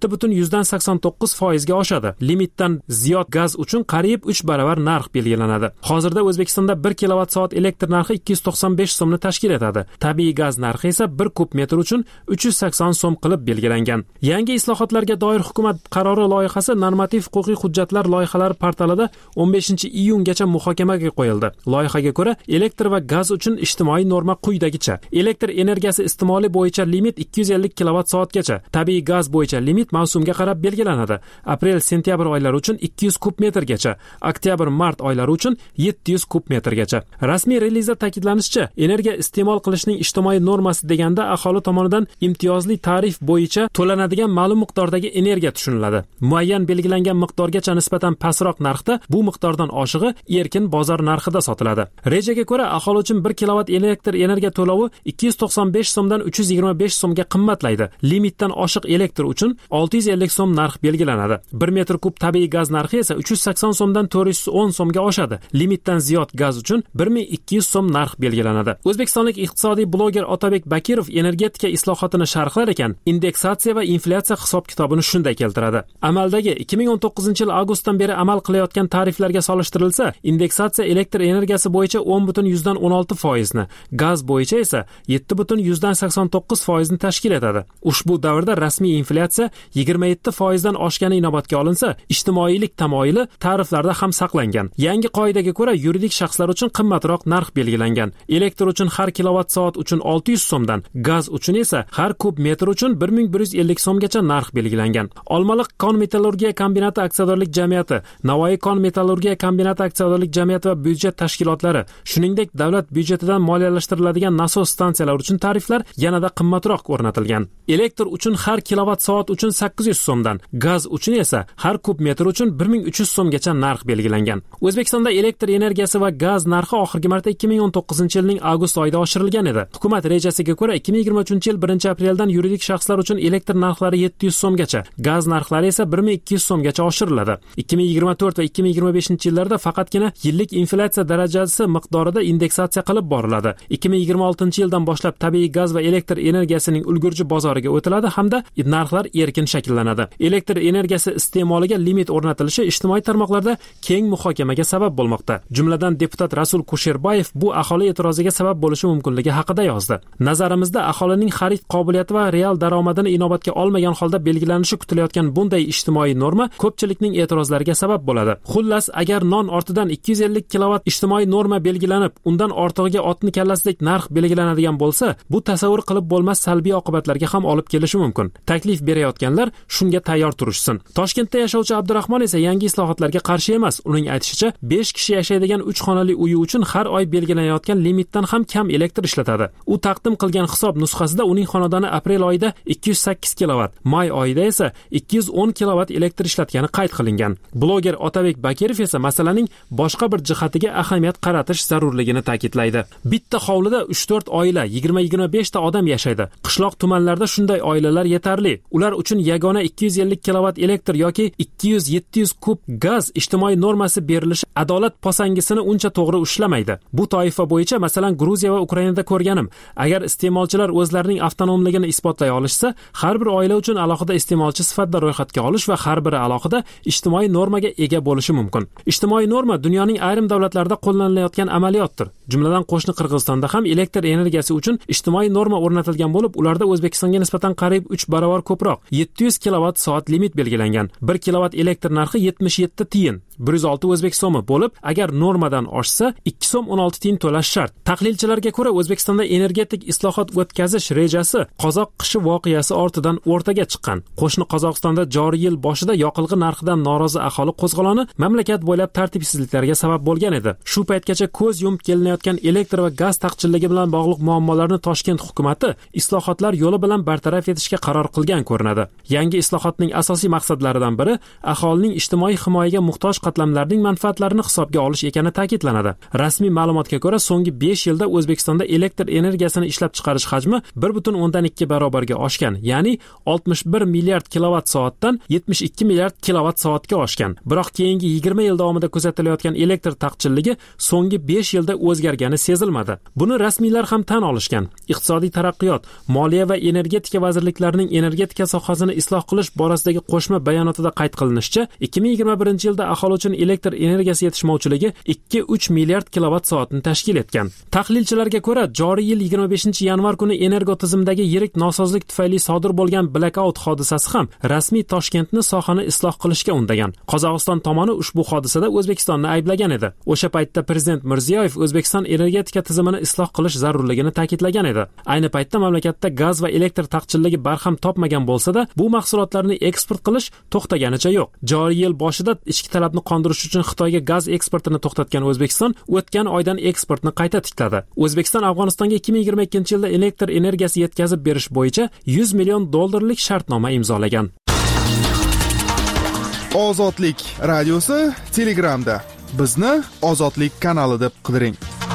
7.89% ga oshadi. Limitdan ziyod gaz uchun qariyb 3 barobar narx belgilanadi. Hozirda O'zbekistonda 1 kilovat soat elektr narxi 295 so'mni tashkil etadi. Tabiiy gaz narxi esa 1 kub metr uchun 380 so'm qilib belgilangan. Yangi islohotlarga doir hukumat qarori loyihasi normativ-huquqiy hujjatlar loyihalari portalida 15-iyungacha muhokamaga qo'yildi. Loyihaga ko'ra, elektr va gaz uchun ijtimoiy norma quyidagicha: elektr energiyasi iste'moli bo'yicha limit 250 kilovat soatgacha, tabiiy gaz bo'yicha limit mavsumga qarab belgilanadi. Aprel-sentyabr oylari uchun 200 kub metrgacha, oktyabr-mart oylari uchun 700 kub metrgacha. Rasmiy relizda ta'kidlanishicha, energiya iste'mol qilishning ijtimoiy normasi deganda aholi tomonidan imtiyozli tarif bo'yicha to'lanadigan ma'lum miqdordagi energiya tushuniladi. Muayyan belgilangan miqdorgacha nisbatan pastroq narxda bu miqdordan oshig'i erkin bozor narxida sotiladi. Rejaga ko'ra, aholi uchun 1 kilovat elektr energiya to'lovi 295 so'mdan 325 so'mga qimmatlaydi. Limitdan oshiq elektr uchun 650 so'm narx belgilanadi. 1 metr kub tabiiy gaz narxi esa 380 so'mdan 410 so'mga oshadi. Limitdan ziyod gaz uchun 1200 so'm narx belgilanadi. O'zbekistonlik iqtisodiy bloger Otabek Bakirov energetika islohotini sharhlar ekan, indeksatsiya va inflyatsiya hisob-kitobini shunday keltiradi. Amaldagi 2019-yil avgustdan beri amal qilayotgan tariflarga solishtirilsa, indeksatsiya elektr energiyasi bo'yicha 10.16% ni, gaz bo'yicha esa 7.89% ni tashkil etadi. Ushbu davrda rasmiy inflyatsiya 27% dan oshgani inobatga olinsa, ijtimoiylik tamoyili tariflarda ham saqlangan. Yangi qoidaga ko'ra, yuridik shaxslar uchun qimmatroq narx belgilangan. Elektr uchun har kilovat soat uchun 600 so'mdan, gaz uchun esa har kub metr uchun 1150 so'mgacha narx belgilangan. Olmaliq kon metallurgiya kombinati aksiyadorlik jamiyati, Navoiy kon metallurgiya kombinati aksiyadorlik jamiyati va byudjet tashkilotlari, shuningdek davlat byudjetidan moliyalashtiriladigan nasos stansiyalar uchun tariflar yanada qimmatroq o'rnatilgan. Elektr uchun har kilovat soat uchun 800 so'mdan, gaz uchun esa har kub metr uchun 1300 so'mgacha narx belgilangan. O'zbekistonda elektr energiyasi va gaz narxi oxirgi marta 2019-yilning avgust oyida oshirilgan edi. Hukumat rejasiga ko'ra 2023-yil 1-apreldan yuridik shaxslar uchun elektr narxlari 700 1200 so'mgacha, gaz narxlari esa 1200 so'mgacha oshiriladi. 2024 va 2025-yillarda faqatgina yillik inflyatsiya darajasi miqdorida indeksatsiya qilib boriladi. 2026-yildan boshlab tabiiy gaz va elektr energiyasining ulgurji bozoriga o'tiladi hamda narxlar erkin shakllanadi. Elektr energiyasi iste'moliga limit o'rnatilishi ijtimoiy tarmoqlarda keng muhokamaga sabab bo'lmoqda. Jumladan deputat Rasul Kusherbayev bu aholi e'tiroziga sabab bo'lishi mumkinligi haqida yozdi. Nazarimizda aholining xarid qobiliyati va real daromadini inobatga olmagan holda belgilanishi kutilayotgan bunday ijtimoiy norma ko'pchilikning e'tirozlariga sabab bo'ladi. Xullas, agar non ortidan 250 kilovat ijtimoiy norma belgilanib, undan ortig'iga otni kallasidek narx belgilanadigan bo'lsa, bu tasavvur qilib bo'lmas salbiy oqibatlarga ham olib kelishi mumkin. Taklif berayotganlar shunga tayyor turishsin. Toshkentda yashovchi Abdurahmon esa yangi islohotlarga qarshi emas. Uning aytishicha, 5 kishi yashaydigan 3 xonali uyi uchun har oy belgilanayotgan limitdan ham kam elektr ishlatadi. U taqdim qilgan hisob nusxasida uning xonadoni aprel oyida 208 kilovat, may oyida esa 210 kilovat elektr ishlatgani qayd qilingan. Bloger Otabek Bakirov esa masalaning boshqa bir jihatiga ahamiyat qaratish zarurligini ta'kidlaydi. Bitta hovlida 3-4 oila, 20-25 ta odam yashaydi. Qishloq tumanlarda shunday oilalar yetarli. Ular uchun yagona 250 kilovat elektr yoki 200-700 kub gaz ijtimoiy normasi berilishi adolat posangisini uncha to'g'ri ushlamaydi. Bu toifa bo'yicha masalan Gruziya va Ukrainada ko'rganim. Agar iste'molchilar o'zlarining avtonomligini isbotlay olishsa, har bir oila uchun alohida iste'molchi sifatida ro'yxatga olish va har biri alohida ijtimoiy normaga ega bo'lishi mumkin. Ijtimoiy norma dunyoning ayrim davlatlarida qo'llanilayotgan amaliyotdir. Jumladan qo'shni Qirg'izistonda ham elektr energiyasi uchun ijtimoiy norma o'rnatilgan bo'lib, ularda O'zbekistonga nisbatan qariyb 3 barobar ko'proq 700 kilovat soat limit belgilangan. 1 kilovat elektr narxi 77 tiyin, 106 o'zbek so'mi bo'lib, agar normadan oshsa 2 so'm 16 tiyin to'lash shart. Tahlilchilarga ko'ra, O'zbekistonda energetik islohot o'tkazish rejasi qozoq qishi voqeasi ortidan o'rtaga chiqqan. Qo'shni Qozog'istonda joriy yil boshida yoqilg'i narxidan norozi aholi qo'zg'oloni mamlakat bo'ylab tartibsizliklarga sabab bo'lgan edi. Shu paytgacha ko'z yumib kelinayotgan elektr va gaz taqchilligi bilan bog'liq muammolarni Toshkent hukumatı islohotlar yo'li bilan bartaraf etishga qaror qilgan ko'rinadi. Yangi islohotning asosiy maqsadlaridan biri aholining ijtimoiy himoyaga muhtoj qatlamlarning manfaatlarini hisobga olish ekani ta'kidlanadi. Rasmiy ma'lumotga ko'ra, so'nggi 5 yilda O'zbekistonda elektr energiyasini ishlab chiqarish hajmi 1.2 barobarga oshgan, ya'ni 61 milliard kilovat soatdan 72 milliard kilovat soatga oshgan. Biroq keyingi 20 yil davomida kuzatilayotgan elektr taqchilligi so'nggi 5 yilda o'zgargani sezilmadi. Buni rasmiylar ham tan olishgan. Iqtisodiy taraqqiyot, moliya va energetika vazirliklarining energetika sohasini isloh qilish borasidagi qo'shma bayonotida qayd qilinishicha, 2021-yilda aholi uchun elektr energiyasi yetishmovchiligi 2-3 milliard kilovat soatni tashkil etgan. Tahlilchilarga ko'ra, joriy yil 25-yanvar kuni energo tizimdagi yirik nosozlik tufayli sodir bo'lgan blackout hodisasi ham rasmiy Toshkentni sohani isloh qilishga undagan. Qozog'iston tomoni ushbu hodisada O'zbekistonni ayblagan edi. O'sha paytda prezident Mirziyoyev O'zbekiston energetika tizimini isloh qilish zarurligini ta'kidlagan edi. Ayni paytda mamlakatda gaz va elektr taqchilligi barham topmagan bo'lsa-da, bu mahsulotlarni eksport qilish to'xtaganicha yo'q. Joriy yil boshida ichki talabni qondirish uchun Xitoyga gaz eksportini to'xtatgan O'zbekiston o'tgan oydan eksportni qayta tikladi. O'zbekiston Afg'onistonga 2022-yilda elektr energiyasi yetkazib berish bo'yicha $100 million shartnoma imzolagan. Ozodlik radiosi Telegramda. Bizni Ozodlik kanali deb qidiring.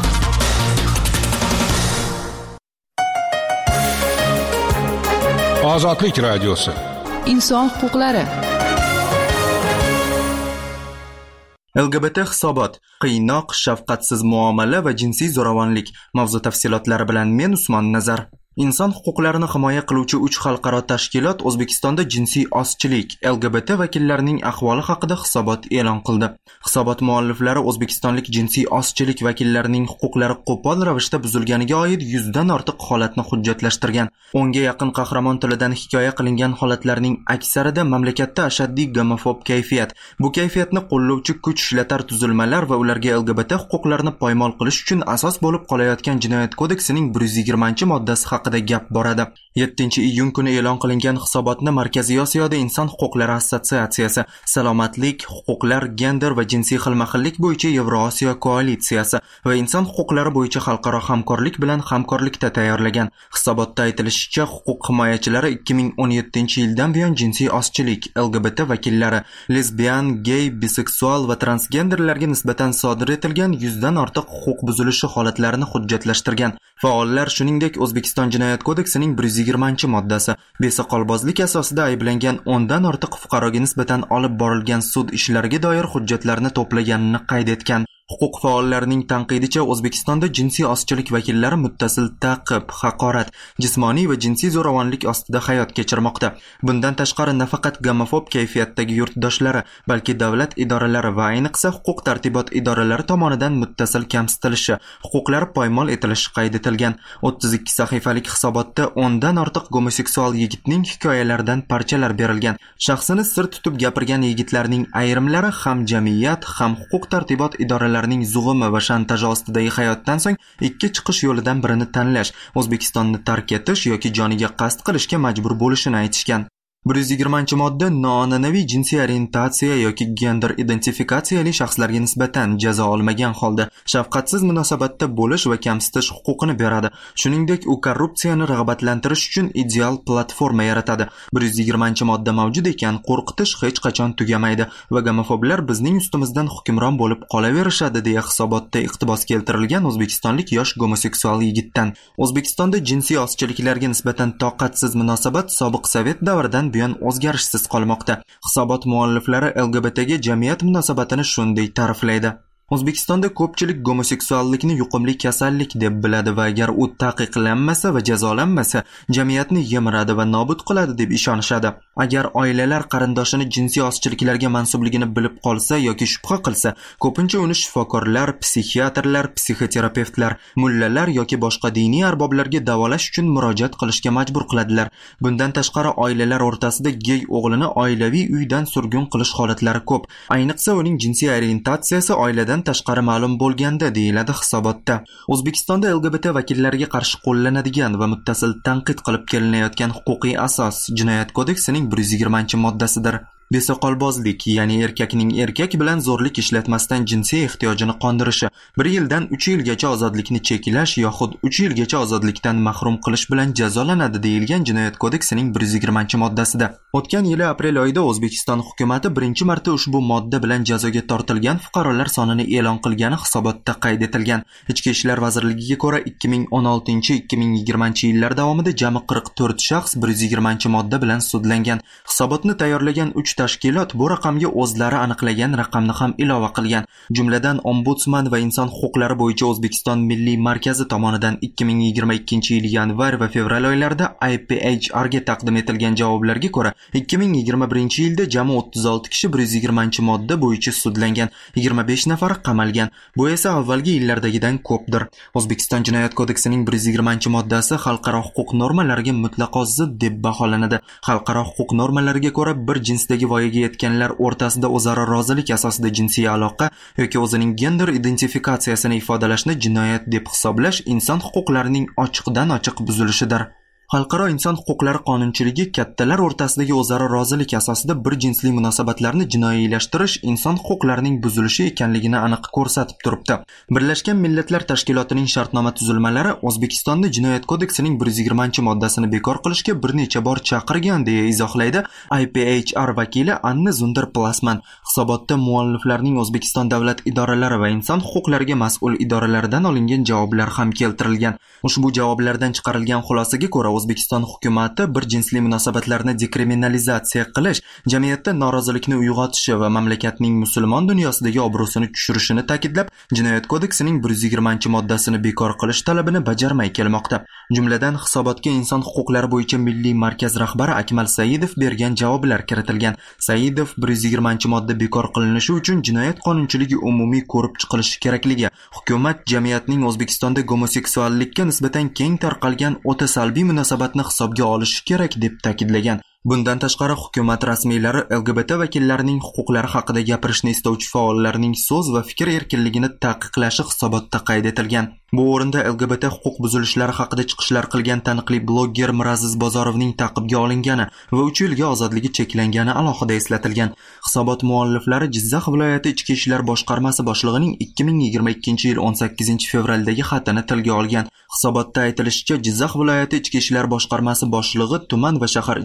Ozodlik radiosi. Inson huquqlari. LGBT hisobot, qiynoq, shafqatsiz muomala va jinsiy zo'ravonlik mavzu tafsilotlari bilan men Usmon Nazar. Inson huquqlarini himoya qiluvchi 3 xalqaro tashkilot O'zbekistonda jinsiy ozchilik, LGBT vakillarining ahvoli haqida hisobot e'lon qildi. Hisobot mualliflari O'zbekistonlik jinsiy ozchilik vakillarining huquqlari qo'pol ravishda buzilganiga oid 100 dan ortiq holatni hujjatlashtirgan. 10 ga yaqin qahramon tilidan hikoya qilingan holatlarning aksarida mamlakatda ashaddiy gomofob kayfiyat, bu kayfiyatni qo'llovchi kuch ishlatar tuzilmalar va ularga LGBT huquqlarini poymol qilish uchun asos bo'lib qolayotgan Jinoyat kodeksining 120-moddasi haqida gap boradi. 7-iyun kuni e'lon qilingan hisobotni Markaziy Osiyoda Inson huquqlari assotsiatsiyasi, Salomatlik, huquqlar, gender va jinsiy xilma-xillik bo'yicha Yevrosiyo koalitsiyasi va inson huquqlari bo'yicha xalqaro hamkorlik bilan hamkorlikda tayyorlagan. Hisobotda aytilishicha, huquq himoyachilari 2017-yildan buyon jinsiy ozchilik, LGBT vakillari, lesbian, gay, biseksual va transgenderlarga nisbatan sodir etilgan 100 dan ortiq huquq buzilishi holatlarini hujjatlashtirgan. Faollar shuningdek O'zbekiston Jinoyat kodeksining 120-moddasi besoqolbozlik asosida ayblangan 10 dan ortiq fuqaroga nisbatan olib borilgan sud ishlariga doir hujjatlarni to'plaganini qayd etgan. Huquq faollarining tanqidicha O'zbekistonda jinsiy ozchilik vakillari muttasil ta'qib, haqorat, jismoniy va jinsiy zo'ravonlik ostida hayot kechirmoqda. Bundan tashqari nafaqat gomofob kayfiyatdagi yurtdoshlari, balki davlat idoralari va ayniqsa huquq tartibot idoralari tomonidan muttasil kamsitilishi, huquqlari poymol etilishi qayd etilgan. 32 sahifalik hisobotda 10 dan ortiq gomoseksual yigitning hikoyalaridan parchalar berilgan. Shaxsini sir tutib gapirgan yigitlarning ayrimlari ham jamiyat, ham huquq tartibot idoralari zug'umi va shantaj ostidagi hayotdan so'ng ikki chiqish yo'lidan birini tanlash, O'zbekistonni tark etish yoki joniga qasd qilishga majbur bo'lishini aytishgan. 120-modda noan'anaviy jinsiy orientatsiya yoki gender identifikatsiyali shaxslarga nisbatan jazo olmagan holda shafqatsiz munosabatda bo'lish va kamsitish huquqini beradi. Shuningdek, u korrupsiyani rag'batlantirish uchun ideal platforma yaratadi. 120-modda mavjud ekan, qo'rqitish hech qachon tugamaydi va gomofoblar bizning ustimizdan hukmron bo'lib qolaverishadi deya hisobotda iqtibos keltirilgan o'zbekistonlik yosh gomoseksual yigitdan. O'zbekistonda jinsiy ozchiliklarga nisbatan toqatsiz munosabat sobiq sovet davridan buyon o'zgarishsiz qolmoqda. Hisobot mualliflari LGBTga jamiyat munosabatini shunday ta'riflaydi. O'zbekistonda ko'pchilik gomoseksuallikni yuqumli kasallik deb biladi va agar u taqiqlanmasa va jazolanmasa, jamiyatni yemiradi va nobud qiladi deb ishonishadi. Agar oilalar qarindoshini jinsiy ozchiliklarga mansubligini bilib qolsa yoki shubha qilsa, ko'pincha uni shifokorlar, psixiatrlar, psixoterapevtlar, mullalar yoki boshqa diniy arboblarga davolash uchun murojaat qilishga majbur qiladilar. Bundan tashqari oilalar o'rtasida gey o'g'lini oilaviy uydan surgun qilish holatlari ko'p. Ayniqsa uning jinsiy orientatsiyasi oiladan tashqari ma'lum bo'lganda, deyiladi hisobotda. O'zbekistonda LGBT vakillariga qarshi qo'llanadigan va muttasil tanqid qilib kelinayotgan huquqiy asos Jinoyat kodeksining 120-moddasidir. Besoqolbozlik, ya'ni erkakning erkak bilan zo'rlik ishlatmasdan jinsiy ehtiyojini qondirishi, 1 yildan 3 yilgacha ozodlikni cheklash yoxud 3 yilgacha ozodlikdan mahrum qilish bilan jazolanadi deyilgan Jinoyat kodeksining 120-moddasida. O'tgan yili aprel oyida O'zbekiston hukumatı birinchi marta ushbu modda bilan jazoga tortilgan fuqarolar sonini e'lon qilgani hisobotda qayd etilgan. Ichki ishlar vazirligiga ko'ra 2016-2020 yillar davomida jami 44 shaxs 120-modda bilan sudlangan. Hisobotni tayyorlagan 3 tashkilot bu raqamga o'zlari aniqlagan raqamni ham ilova qilgan. Jumladan Ombudsman va inson huquqlari bo'yicha O'zbekiston Milliy markazi tomonidan 2022-yil yanvar va fevral oylarida IPHR ga taqdim etilgan javoblarga ko'ra 2021-yilda jami 36 kishi 120-modda bo'yicha sudlangan, 25 nafar qamalgan. Bu esa avvalgi yillardagidan ko'pdir. O'zbekiston Jinoyat kodeksining 120-moddasi xalqaro huquq normalariga mutlaqo zid deb baholanadi. Xalqaro huquq normalariga ko'ra bir jinsdagi voyaga yetganlar o'rtasida o'zaro rozilik asosida jinsiy aloqa yoki o'zining gender identifikatsiyasini ifodalashni jinoyat deb hisoblash inson huquqlarining ochiqdan ochiq buzilishidir. Xalqaro inson huquqlari qonunchiligi kattalar o'rtasidagi o'zaro rozilik asosida bir jinsli munosabatlarni jinoiylashtirish inson huquqlarining buzilishi ekanligini aniq ko'rsatib turibdi. Birlashgan Millatlar Tashkilotining shartnoma tuzilmalari O'zbekistonda Jinoyat kodeksining 120-moddasini bekor qilishga bir necha bor chaqirgan deya izohlaydi IPHR vakili Anna Zunder-Plasman. Hisobotda mualliflarning O'zbekiston davlat idoralari va inson huquqlariga mas'ul idoralaridan olingan javoblar ham keltirilgan. Ushbu javoblardan chiqarilgan xulosaga ko'ra O'zbekiston hukumati bir jinsli munosabatlarni dekriminalizatsiya qilish, jamiyatda norozilikni uyg'otishi va mamlakatning musulmon dunyosidagi obro'sini tushirishini ta'kidlab, Jinoyat kodeksining 120-moddasini bekor qilish talabini bajarmay kelmoqda. Jumladan hisobotga inson huquqlari bo'yicha Milliy markaz rahbari Akmal Saidov bergan javoblar kiritilgan. Saidov 120-modda bekor qilinishi uchun jinoyat qonunchiligi umumiy ko'rib chiqilishi kerakligi, hukumat jamiyatning O'zbekistonda gomoseksuallikka nisbatan keng tarqalgan o'ta salbiy munosabatni hisobga olishi kerak deb ta'kidlagan. Bundan tashqari hukumat rasmiylari LGBT vakillarining huquqlari haqida gapirishni istovchi faollarning so'z va fikr erkinligini taqiqlashi hisobotda qayd etilgan. Bu o'rinda LGBT huquq buzilishlari haqida chiqishlar qilgan taniqli blogger Miraziz Bozorovning ta'qibga olingani va 3 yilga ozodligi cheklangani alohida eslatilgan. Hisobot mualliflari Jizzax viloyati ichki ishlar boshqarmasi boshlig'ining 2022-yil 18-fevraldagi xatini tilga olgan. Hisobotda aytilishicha, Jizzax viloyati ichki ishlar boshqarmasi boshlig'i tuman va shahar ichki ishlar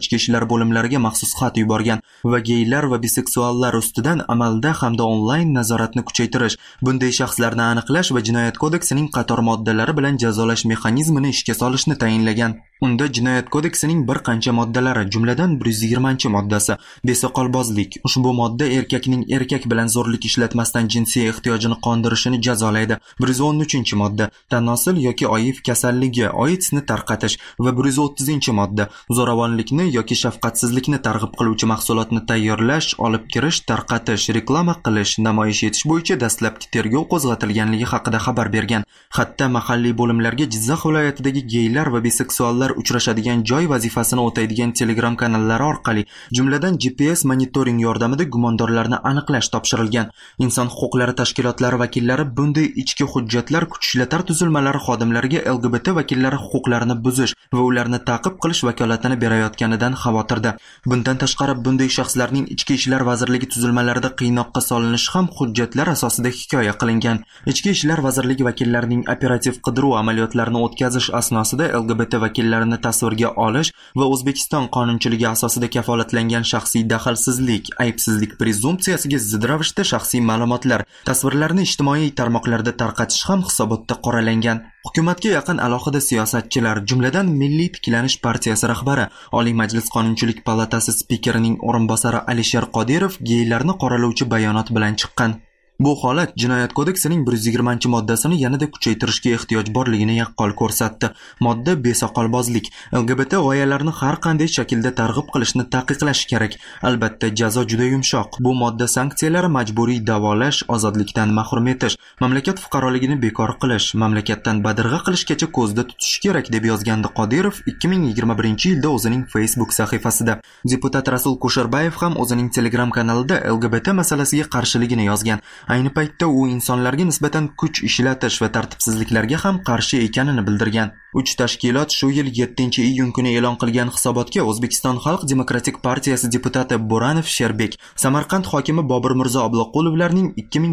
bo'limlariga maxsus xat yuborgan va geylar va biseksuallar ustidan amalda hamda onlayn nazoratni kuchaytirish, bunday shaxslarni aniqlash va jinoyat kodeksining qator moddalari bilan jazolash mexanizmini ishga solishni tayinlagan. Unda jinoyat kodeksining bir qancha moddalari, jumladan 120-moddasi besoqolbozlik. Ushbu modda erkakning erkak bilan zo'rlik ishlatmasdan jinsiy ehtiyojini qondirishini jazolaydi. 113-modda tanosil yoki oif kasalligi, AIDSni tarqatish va 130-modda zo'ravonlikni yoki shafqatsizlikni targ'ib qiluvchi mahsulotni tayyorlash, olib kirish, tarqatish, reklama qilish, namoyish etish bo'yicha dastlabki tergov qo'zg'atilganligi haqida xabar bergan. Hatto mahalliy bo'limlarga Jizzax viloyatidagi geylar va biseksuallar uchrashadigan joy vazifasini o'taydigan Telegram kanallari orqali, jumladan GPS monitoring yordamida gumondorlarni aniqlash topshirilgan. Inson huquqlari tashkilotlari vakillari bunday ichki hujjatlar kuch-ishlatar tuzilmalari xodimlariga LGBT vakillari huquqlarini buzish va ularni ta'qib qilish vakolatini berayotganidan xavotirda. Bundan tashqari, bunday shaxslarning Ichki ishlar vazirligi tuzilmalarida qiynoqqa solinishi ham hujjatlar asosida hikoya qilingan. Ichki ishlar vazirligi vakillarining operativ qidiruv amaliyotlarini o'tkazish asnosida LGBT vakillarini tasvirga olish va O'zbekiston qonunchiligi asosida kafolatlangan shaxsiy daxlsizlik, aybsizlik prezumpsiyasiga zid ravishda shaxsiy ma'lumotlar, tasvirlarni ijtimoiy tarmoqlarda tarqatish ham hisobotda qoralangan. Hukumatga yaqin alohida siyosatchilar, jumladan Milliy tiklanish partiyasi rahbari, Oliy Majlis Qonunchilik palatasi spikerining o'rinbosari Alisher Qodirov geylarni qoralovchi bayonot bilan chiqqan. Bu holat jinoyat kodeksining 120-moddasini yanada kuchaytirishga ehtiyoj borligini yaqqol ko'rsatdi. Modda besoqolbozlik, LGBT g'oyalarni har qanday shaklda targ'ib qilishni taqiqlash kerak. Albatta, jazo juda yumshoq. Bu modda sanksiyalari majburiy davolash, ozodlikdan mahrum etish, mamlakat fuqaroligini bekor qilish, mamlakatdan badirg'a qilishgacha ko'zda tutish kerak deb yozgandi Qodirov 2021-yilda o'zining Facebook sahifasida. Deputat Rasul Kusherbayev ham o'zining Telegram kanalida LGBT masalasiga qarshiligini yozgan. Ayni paytda u insonlarga nisbatan kuch ishlatish va tartibsizliklarga ham qarshi ekanini bildirgan. 3 tashkilot shu yil 7-iyun kuni e'lon qilgan hisobotga O'zbekiston Xalq demokratik partiyasi deputati Bo'ranov Sherbek, Samarqand hokimi Bobur Mirzo Obloqulovlarning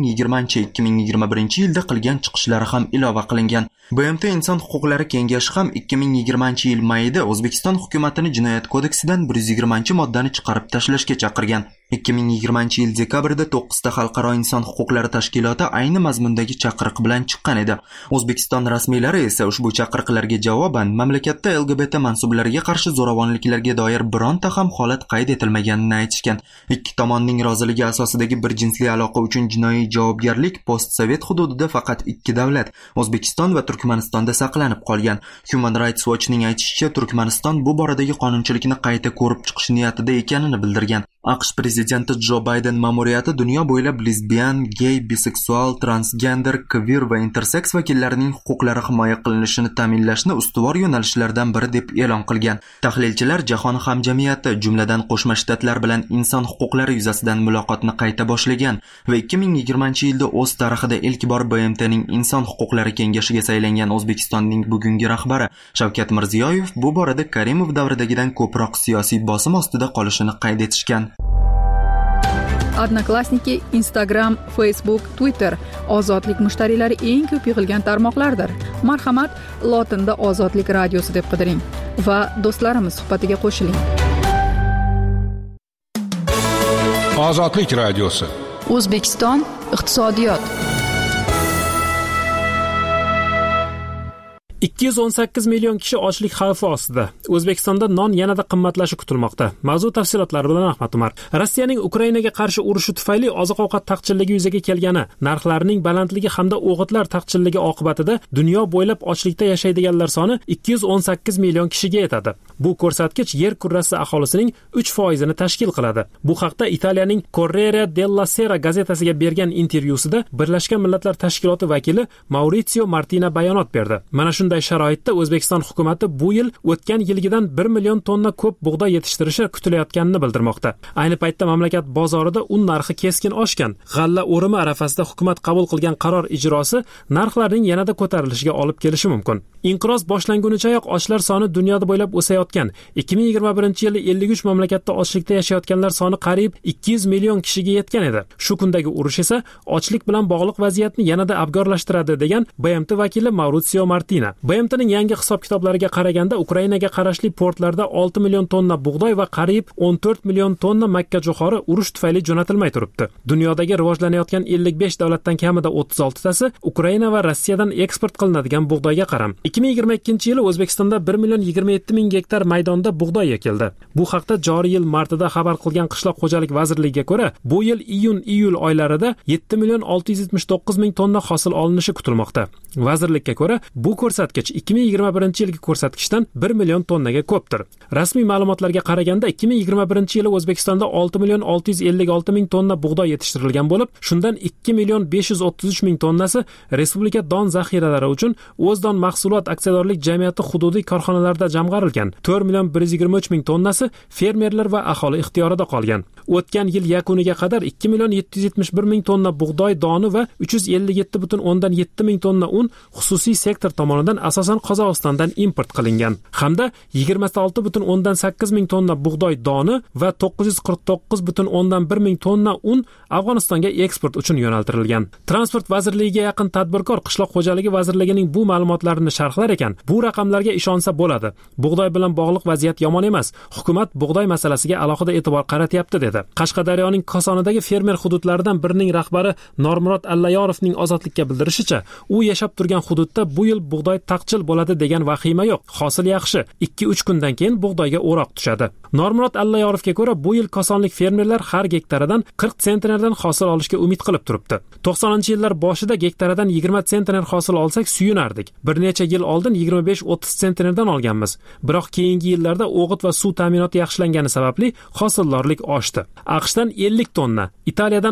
2020-2021 yilda qilgan chiqishlari ham ilova qilingan. BMT Inson huquqlari kengashi ham 2020-yil mayida O'zbekiston hukumatini jinoyat kodeksidan 120-moddani chiqarib tashlashga chaqirgan. 2020-yil dekabrda 9 ta xalqaro inson huquqlari tashkiloti ayni mazmundagi chaqiriq bilan chiqqan edi. O'zbekiston rasmiylari esa ushbu chaqiriqlarga javoban mamlakatda LGBT mansublariga qarshi zo'ravonliklarga doir bironta ham holat qayd etilmaganini aytishgan. Ikki tomonning roziligi asosidagi bir jinsli aloqa uchun jinoiy javobgarlik postsovet hududida faqat 2 davlat, O'zbekiston va Turkmanistonda saqlanib qolgan. Human Rights Watch'ning aytishicha, Turkmaniston bu boradagi qonunchilikni qayta ko'rib chiqish niyatida ekanini bildirgan. AQSh prezidenti Jo Bayden ma'muriyati dunyo bo'ylab lesbian, gay, biseksual, transgender, queer va intersex vakillarining huquqlari himoya qilinishini ta'minlashni ustuvor yo'nalishlardan biri deb e'lon qilgan. Tahlilchilar jahon hamjamiyati, jumladan Qo'shma Shtatlar bilan inson huquqlari yuzasidan muloqotni qayta boshlagan va 2020-yilda o'z tarixida ilk bor BMTning inson huquqlari kengashiga saylangan O'zbekistonning bugungi rahbari Shavkat Mirziyoyev bu borada Karimov davridagidan ko'proq siyosiy bosim ostida qolishini qayd etishgan. Odnoklassniki, Instagram, Facebook, Twitter ozodlik mushtariylari eng ko'p yig'ilgan tarmoqlardir. Marhamat, lotinda Ozodlik radiosi deb qidiring va do'stlarimiz suhbatiga qo'shiling. Ozodlik radiosi. O'zbekiston iqtisodiyot. 218 million kishi ochlik xavfi ostida. O'zbekistonda non yanada qimmatlashi kutilmoqda. Mavzu tafsilotlari bilan Ahmad Umar. Rossiyaning Ukrainaga qarshi urushi tufayli oziq-ovqat taqchilligi yuzaga kelgani, narxlarining balandligi hamda o'g'itlar taqchilligi oqibatida dunyo bo'ylab ochlikda yashaydiganlar soni 218 million kishiga yetadi. Bu ko'rsatkich yer kurrasi aholisining 3% tashkil qiladi. Bu haqda Italiyaning Corriere della Sera gazetasiga bergan intervyusida Birlashgan Millatlar Tashkiloti vakili Maurizio Martina bayonot berdi. Mana shunday sharoitda O'zbekiston hukumatı bu yil o'tgan yilgidan 1 million tonna ko'p bug'doy yetishtirishi kutilayotganini bildirmoqda. Ayni paytda mamlakat bozorida un narxi keskin oshgan. G'alla o'rimi arafasida hukumat qabul qilgan qaror ijrosi narxlarning yanada ko'tarilishiga olib kelishi mumkin. Inqiroz boshlangunichayoq ochlar soni dunyoda bo'ylab o'sayotgan. 2021-yilda 53 mamlakatda ochlikda yashayotganlar soni qariyb 200 million kishiga yetgan edi. Shu kundagi urush esa ochlik bilan bog'liq vaziyatni yanada abgorlashtiradi degan BMT vakili Maurizio Martina. BMTning yangi hisob-kitoblariga qaraganda Ukrainaga qarashli portlarda 6 million tonna bug'doy va qariyb 14 million tonna makkajo'xori urush tufayli jo'natilmay turibdi. Dunyodagi rivojlanayotgan 55 davlatdan kamida 36 tasi Ukraina va Rossiyadan eksport qilinadigan bug'doyga qaram. 2022-yili O'zbekistonda 1 million 27 ming gektar maydonda bug'doy ekildi. Bu haqda joriy yil martida xabar qilgan Qishloq xo'jalik vazirligiga ko'ra, bu yil iyun-iyul oylarida 7 million 679 ming tonna hosil olinishi kutilmoqda. Vazirlikka ko'ra, bu ko'rsatkich 2021-yilgi ko'rsatkichdan 1 million tonnaga ko'pdir. Rasmiy ma'lumotlarga qaraganda 2021-yili O'zbekistonda 6 million 656 ming tonna bug'doy yetishtirilgan bo'lib, shundan 2 million 533 ming tonnasi respublika don zaxiralari uchun O'zdon mahsulot aksiyadorlik jamiyati hududiy korxonalarida jamg'arilgan. 4 million 123 ming tonnasi fermerlar va aholi ixtiyorida qolgan. O'tgan yil yakuniga qadar 2 million 771 ming tonna bug'doy doni va 357,7 ming tonna un xususiy sektor tomonidan asosan Qozog'istondan import qilingan. Hamda 26,8 ming tonna bug'doy doni va 949,1 ming tonna un Afg'onistonga eksport uchun yo'naltirilgan. Transport vazirligiga yaqin tadbirkor Qishloq xo'jaligi vazirligining bu ma'lumotlarini sharhlar ekan, bu raqamlarga ishonsa bo'ladi. Bug'doy bilan bog'liq vaziyat yomon emas. Hukumat bug'doy masalasiga alohida e'tibor qaratyapti dedi. Qashqadaryoning Kosonidagi fermer hududlaridan birining rahbari Normurod Allayorovning Ozodlikka bildirishicha, u yashab turgan hududda bu yil bug'doy taqchil bo'ladi degan vahima yo'q. Hosil yaxshi. 2-3 kundan keyin bug'doyga o'roq tushadi. Normurod Allayorovga ko'ra, bu yil kosonlik fermerlar har gektaridan 40 sentnerdan hosil olishga umid qilib turibdi. 90-yillar boshida gektaridan 20 sentner hosil olsak suyunardik. Bir necha yil oldin 25-30 sentnerdan olganmiz. Biroq keyingi yillarda o'g'it va suv ta'minoti yaxshilangani sababli hosildorlik oshdi. AQShdan 50 tonna, Italiyadan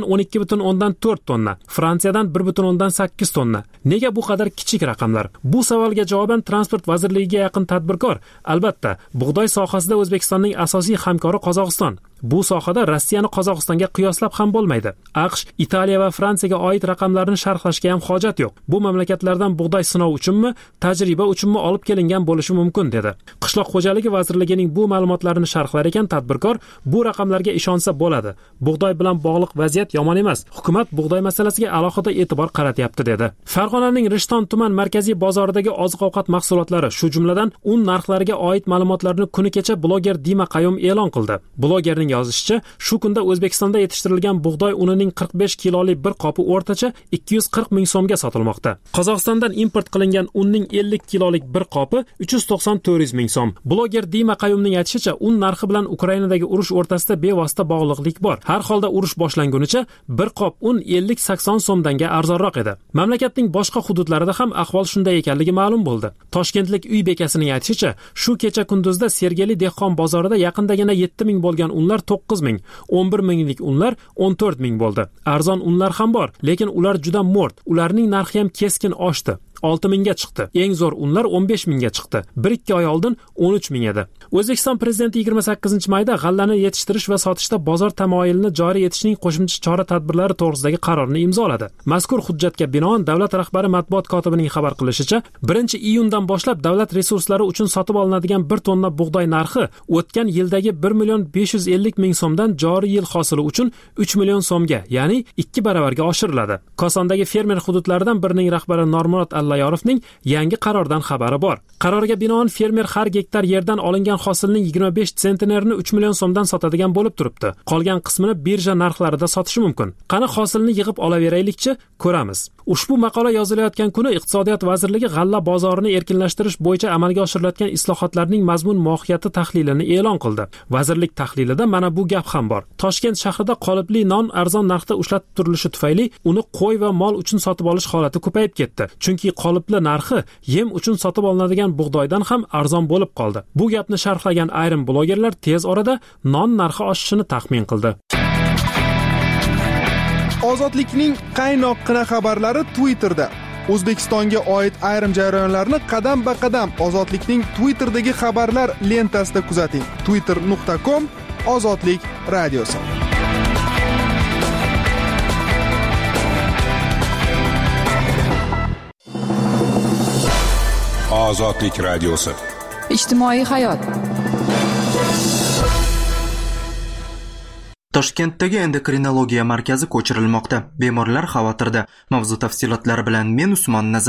12,4 tonna, Fransiyadan 1,8 tonna. Nega bu qadar kichik raqamlar? Bu savolga javoban Transport vazirligiga yaqin tadbirkor, albatta, bug'doy sohasida O'zbekistonning asosiy hamkori Qozog'iston. Bu sohada Rossiyani Qozog'istonga qiyoslab ham bo'lmaydi. AQSh, Italiya va Fransiyaga oid raqamlarni sharhlashga ham hojat yo'q. Bu mamlakatlardan bug'doy sinov uchunmi, tajriba uchunmi olib kelingan bo'lishi mumkin dedi. Qishloq xo'jaligi vazirligining bu ma'lumotlarini sharhlar ekan tadbirkor, bu raqamlarga ishonsa bo'ladi. Bug'doy bilan bog'liq vaziyat yomon emas. Hukumat bug'doy masalasiga alohida e'tibor qaratyapti dedi. Farg'onaning Rishton tuman markaziy bozoridagi oziq-ovqat mahsulotlari, shu jumladan un narxlariga oid ma'lumotlarni kuni kecha bloger Dima Qayum e'lon qildi. Blogerning yozishicha, shu kunda O'zbekistonda yetishtirilgan bug'doy unining 45 kilolik bir qopi o'rtacha 240 ming so'mga sotilmoqda. Qozog'istondan import qilingan unning 50 kilolik bir qopi 390-400 ming so'm. Bloger Dima Qayumning aytishicha, un narxi bilan Ukrainadagi urush o'rtasida bevosita bog'liqlik bor. Har holda urush boshlangunicha bir qop un 50-80 so'mdanga arzonroq edi. Mamlakatning boshqa hududlarida ham ahvol shunday ekanligi ma'lum bo'ldi. Toshkentlik uy bekasining aytishicha, shu kecha kunduzda Sergeli dehqon bozorida yaqindagina 7 ming bo'lgan unlar 9 ming, 11 minglik unlar 14 ming bo'ldi. Arzon unlar ham bor, lekin ular juda mo'rt. Ularning narxi ham keskin oshdi. 6 mingga chiqdi. Eng zo'r unlar 15 mingga chiqdi. 1-2 oy oldin 13 ming edi. O'zbekiston prezidenti 28-mayda g'allani yetishtirish va sotishda bozor tamoyilini joriy etishning qo'shimcha chora-tadbirlari to'g'risidagi qarorni imzoladi. Mazkur hujjatga binoan davlat rahbari matbuot kotibining xabar qilishicha, 1-iyundan boshlab davlat resurslari uchun sotib olinadigan 1 tonna bug'doy narxi o'tgan yildagi 1 million 550 ming so'mdan joriy yil hosili uchun 3 million so'mga, ya'ni 2 baravarga oshiriladi. Kosondagi fermer hududlaridan birining rahbari Normurod Allayorovning yangi qarordan xabari bor. Qarorga binoan fermer har gektar yerdan olingan hosilning 25 sentnerini 3 million so'mdan sotadigan bo'lib turibdi. Qolgan qismini birja narxlarida sotishi mumkin. Qani hosilni yig'ib olaveraylikchi, ko'ramiz. Ushbu maqola yozilayotgan kuni Iqtisodiyot vazirligi g'alla bozorini erkinlashtirish bo'yicha amalga oshirilayotgan islohotlarning mazmun mohiyati tahlilini e'lon qildi. Vazirlik tahlilida mana bu gap ham bor. Toshkent shahrida qolipli non arzon narxda ushlatib turilishi tufayli uni qo'y va mol uchun sotib olish holati ko'payib ketdi. Chunki qolipli narxi yem uchun sotib olinadigan bug'doydan ham arzon bo'lib qoldi. Bu gapni sharhlagan ayrim blogerlar tez orada non narxi oshishini taxmin qildi. Ozodlikning qaynoqqina xabarlari Twitterda. O'zbekistonga oid ayrim jarayonlarni qadam-ba-qadam Ozodlikning Twitterdagi xabarlar lentasida kuzating. twitter.com Ozodlik radiosi. Ozodlik radiosi. Ijtimoiy hayot. Toshkentdagi endokrinologiya markazi ko'chirilmoqda. Bemorlar xavotirda. Mavzu tafsilotlari bilan men Usmon Nazar.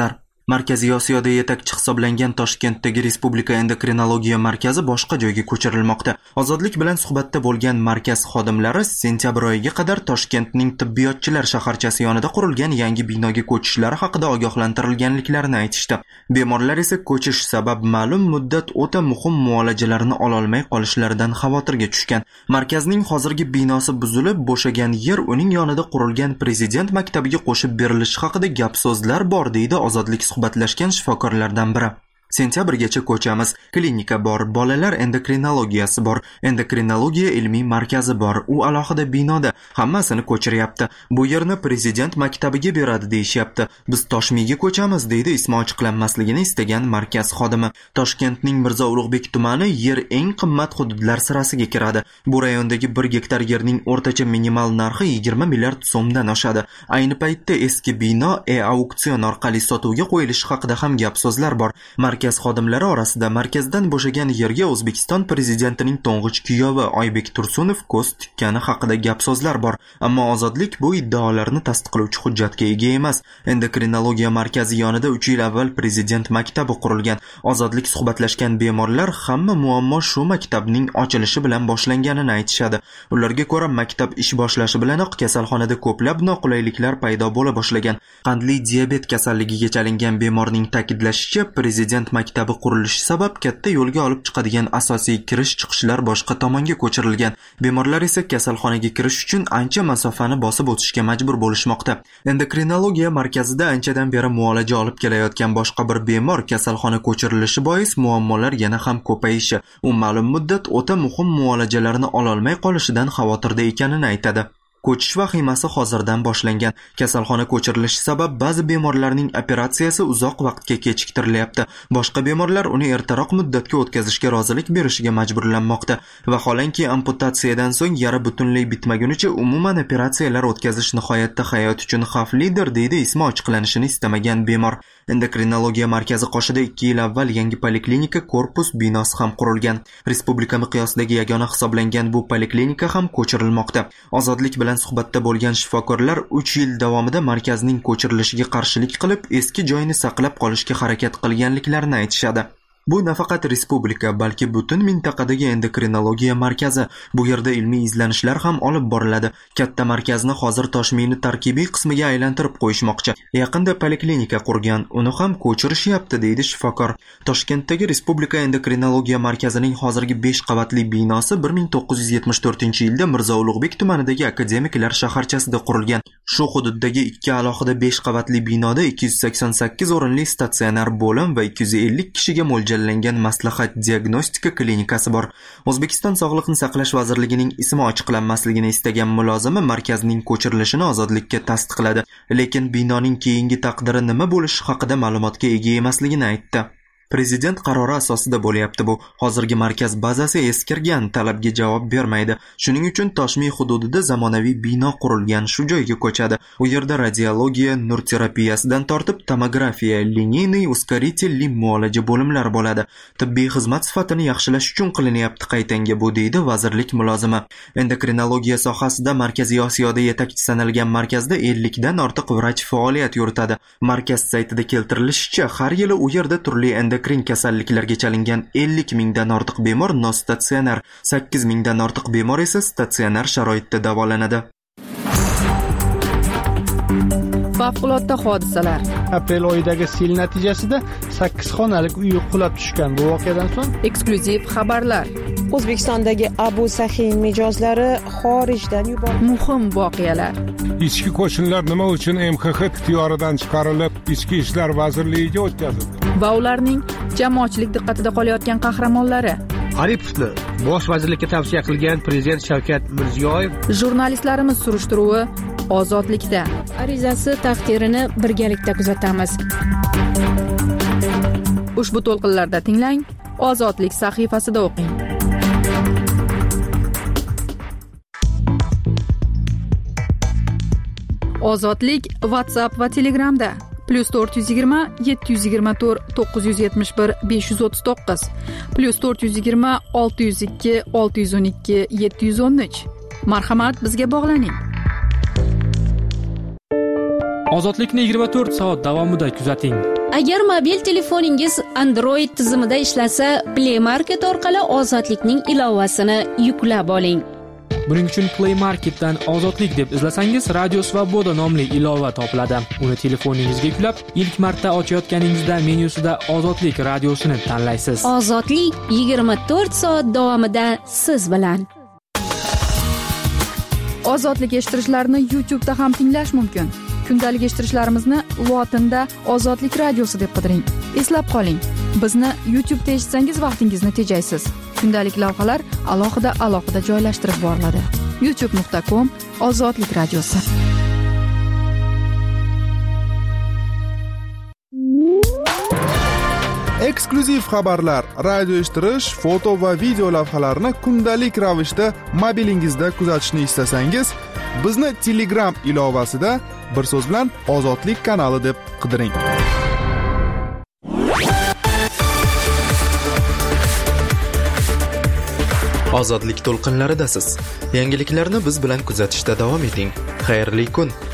Markaziy Osiyoda yetakchi hisoblangan Toshkentdagi Respublika endokrinologiya markazi boshqa joyga ko'chirilmoqda. Ozodlik bilan suhbatda bo'lgan markaz xodimlari sentyabr oyiga qadar Toshkentning tibbiyotchilar shaharchasi yonida qurilgan yangi binoga ko'chishlari haqida ogohlantirilganliklarini aytishdi. Bemorlar esa ko'chish sabab ma'lum muddat o'ta muhim muolajalarni ololmay qolishlaridan xavotirga tushgan. Markazning hozirgi binosi buzilib, bo'shagan yer uning yonida qurilgan prezident maktabiga qo'shib berilishi haqida gap so'zlar bor, deydi Ozodlik suhbatlashgan shifokorlardan biri. Sentyabrgacha ko'chamiz, klinika bor, bolalar endokrinologiyasi bor, endokrinologiya ilmiy markazi bor, u alohida binoda, hammasini ko'chiryapti. Bu yerni prezident maktabiga beradi deyishyapti. Biz Toshmiyga ko'chamiz, deydi ismi ochiqlanmasligini istagan markaz xodimi. Toshkentning Mirzo Ulug'bek tumani yer eng qimmat hududlar sirasiga kiradi. Bu rayondagi 1 gektar yerning o'rtacha minimal narxi 20 milliard so'mdan oshadi. Ayni paytda eski bino auksion orqali sotuvga qo'yilishi haqida ham gap so'zlar bor. Markaz xodimlari orasida markazdan bo'shagan yerga O'zbekiston prezidentining to'ng'ich kuyovi Oybek Tursunov ko'z tikkani haqida gap so'zlar bor, ammo Ozodlik bu iddaolarni tasdiqlovchi hujjatga ega emas. Endokrinologiya markazi yonida 3 yil avval prezident maktabi qurilgan. Ozodlik suhbatlashgan bemorlar hamma muammo shu maktabning ochilishi bilan boshlanganini aytishadi. Ularga ko'ra, maktab ish boshlashi bilanoq kasalxonada ko'plab noqulayliklar paydo bo'la boshlagan. Qandli diabet kasalligiga chalingan bemorning ta'kidlashicha, prezident maktabi qurilishi sabab katta yo'lga olib chiqadigan asosiy kirish-chiqishlar boshqa tomonga ko'chirilgan. Bemorlar esa kasalxonaga kirish uchun ancha masofani bosib o'tishga majbur bo'lishmoqda. Endokrinologiya markazida anchadan beri muolaja olib kelayotgan boshqa bir bemor kasalxona ko'chirilishi bois muammolar yana ham ko'payishi, u ma'lum muddat o'ta muhim muolajalarni ololmay qolishidan xavotirda ekanini aytadi. Ko'chish vahimasi hozirdan boshlangan. Kasalxona ko'chirilishi sabab ba'zi bemorlarning operatsiyasi uzoq vaqtga kechiktirilyapti. Boshqa bemorlar uni ertaroq muddatga o'tkazishga rozilik berishiga majburlanmoqda. Vaholanki amputatsiyadan so'ng yara butunlay bitmagunicha umuman operatsiyalar o'tkazish nihoyatda hayot uchun xavflidir, deydi ismi ochiqlanishini istamagan bemor. Endokrinologiya markazi qoshida 2 yil avval yangi poliklinika korpus binosi ham qurilgan. Respublika miqyosidagi yagona hisoblangan bu poliklinika ham ko'chirilmoqda. Ozodlik bilan suhbatda bo'lgan shifokorlar 3 yil davomida markazning ko'chirilishiga qarshilik qilib, eski joyini saqlab qolishga harakat qilganliklarini aytishadi. Bu nafaqat respublika, balki butun mintaqadagi endokrinologiya markazi. Bu yerda ilmiy izlanishlar ham olib boriladi. Katta markazni hozir Toshmiyni tarkibiy qismiga aylantirib qo'yishmoqchi. Yaqinda poliklinika qurgan, uni ham ko'chirishyapti, deydi shifokor. Toshkentdagi Respublika endokrinologiya markazining hozirgi 5 qavatli binosi 1974-yilda Mirzo Ulug'bek tumanidagi akademiklar shaharchasida qurilgan. Shu hududdagi 2 alohida 5 qavatli binoda 288 o'rinli statsionar bo'lim va 250 kishiga mo'ljallangan maslahat diagnostika klinikasi bor. O'zbekiston Sog'liqni saqlash vazirligining ismi ochiqlanmasligini istagan mulozimi markazning ko'chirilishini Ozodlikka tasdiqladi, lekin binoning keyingi taqdiri nima bo'lishi haqida ma'lumotga ega emasligini aytdi. Prezident qarori asosida bo'lyapti bu. Hozirgi markaz bazasi eskirgan, talabga javob bermaydi. Shuning uchun Toshmiy hududida zamonaviy bino qurilgan, shu joyga ko'chadi. U yerda radiologiya, nur terapiyasidan tortib tomografiya, liniyniy uskaritelli muolaja bo'limlari bo'ladi. Tibbiy xizmat sifatini yaxshilash uchun qilinyapti qaytanga bu, deydi vazirlik mulozimi. Endokrinologiya sohasida Markaziy Osiyoda yetakchi sanalgan markazda 50 dan ortiq vrach faoliyat yuritadi. Markaz saytida keltirilishicha, har yili u yerda turli endokrin kasalliklarga chalingan 50 mingdan ortiq bemor nostatsionar, 8 mingdan ortiq bemor esa statsionar sharoitda davolanadi. Favqulodda hodisalar. Aprel oyidagi sel natijasida 8 xonalik uy qulab tushgan. Bu voqeadan so'ng eksklyuziv xabarlar. O'zbekistondagi Abu Sahin mijozlari xorijdan yuborildi. Muhim voqealar. Ichki qo'shinlar nima uchun MXX ixtiyoridan chiqarilib, Ichki ishlar vazirligiga o'tkazildi? Va ularning jamoatchilik diqqatida qolayotgan qahramonlari. Aripovni bosh vazirlikka tavsiya qilgan prezident Shavkat Mirziyoyev. Jurnalistlarimiz surishtiruvi Ozodlikda. Arizasi taqdirini birgalikda kuzatamiz. Ushbu to'lqinlarda tinglang, Ozodlik sahifasida o'qing. Ozodlik WhatsApp va Telegramda +420 724 971 539 +420 602 612 713. Marhamat, bizga bog'laning. Ozodlikni 24 soat davomida kuzating. Agar mobil telefoningiz Android tizimida ishlasa, Play Market orqali Ozodlikning ilovasini yuklab oling. Buning uchun Play Marketdan Ozodlik deb izlasangiz, Radio Svoboda nomli ilova topiladi. Uni telefoningizga yuklab, ilk marta ochayotganingizda menyusida Ozodlik radiosini tanlaysiz. Ozodlik 24 soat davomida siz bilan. Ozodlik eshittirishlarini YouTube'da ham tinglash mumkin. Kundalik eshittirishlarimizni lotinda Ozodlik radiosi deb qidiring. Eslab qoling, bizni YouTube'da eshitsangiz vaqtingizni tejaysiz. Kundalik lavhalar alohida joylashtirib boriladi. youtube.com/Ozodlik radiosi. Eksklyuziv xabarlar, radio eshittirish, foto va video lavhalarni kundalik ravishda mobilingizda kuzatishni istasangiz, bizni Telegram ilovasida bir so'z bilan Ozodlik kanali deb qidiring. Ozodlik to'lqinlaridasiz. Yangiliklarni biz bilan kuzatishda davom eting. Xayrli kun.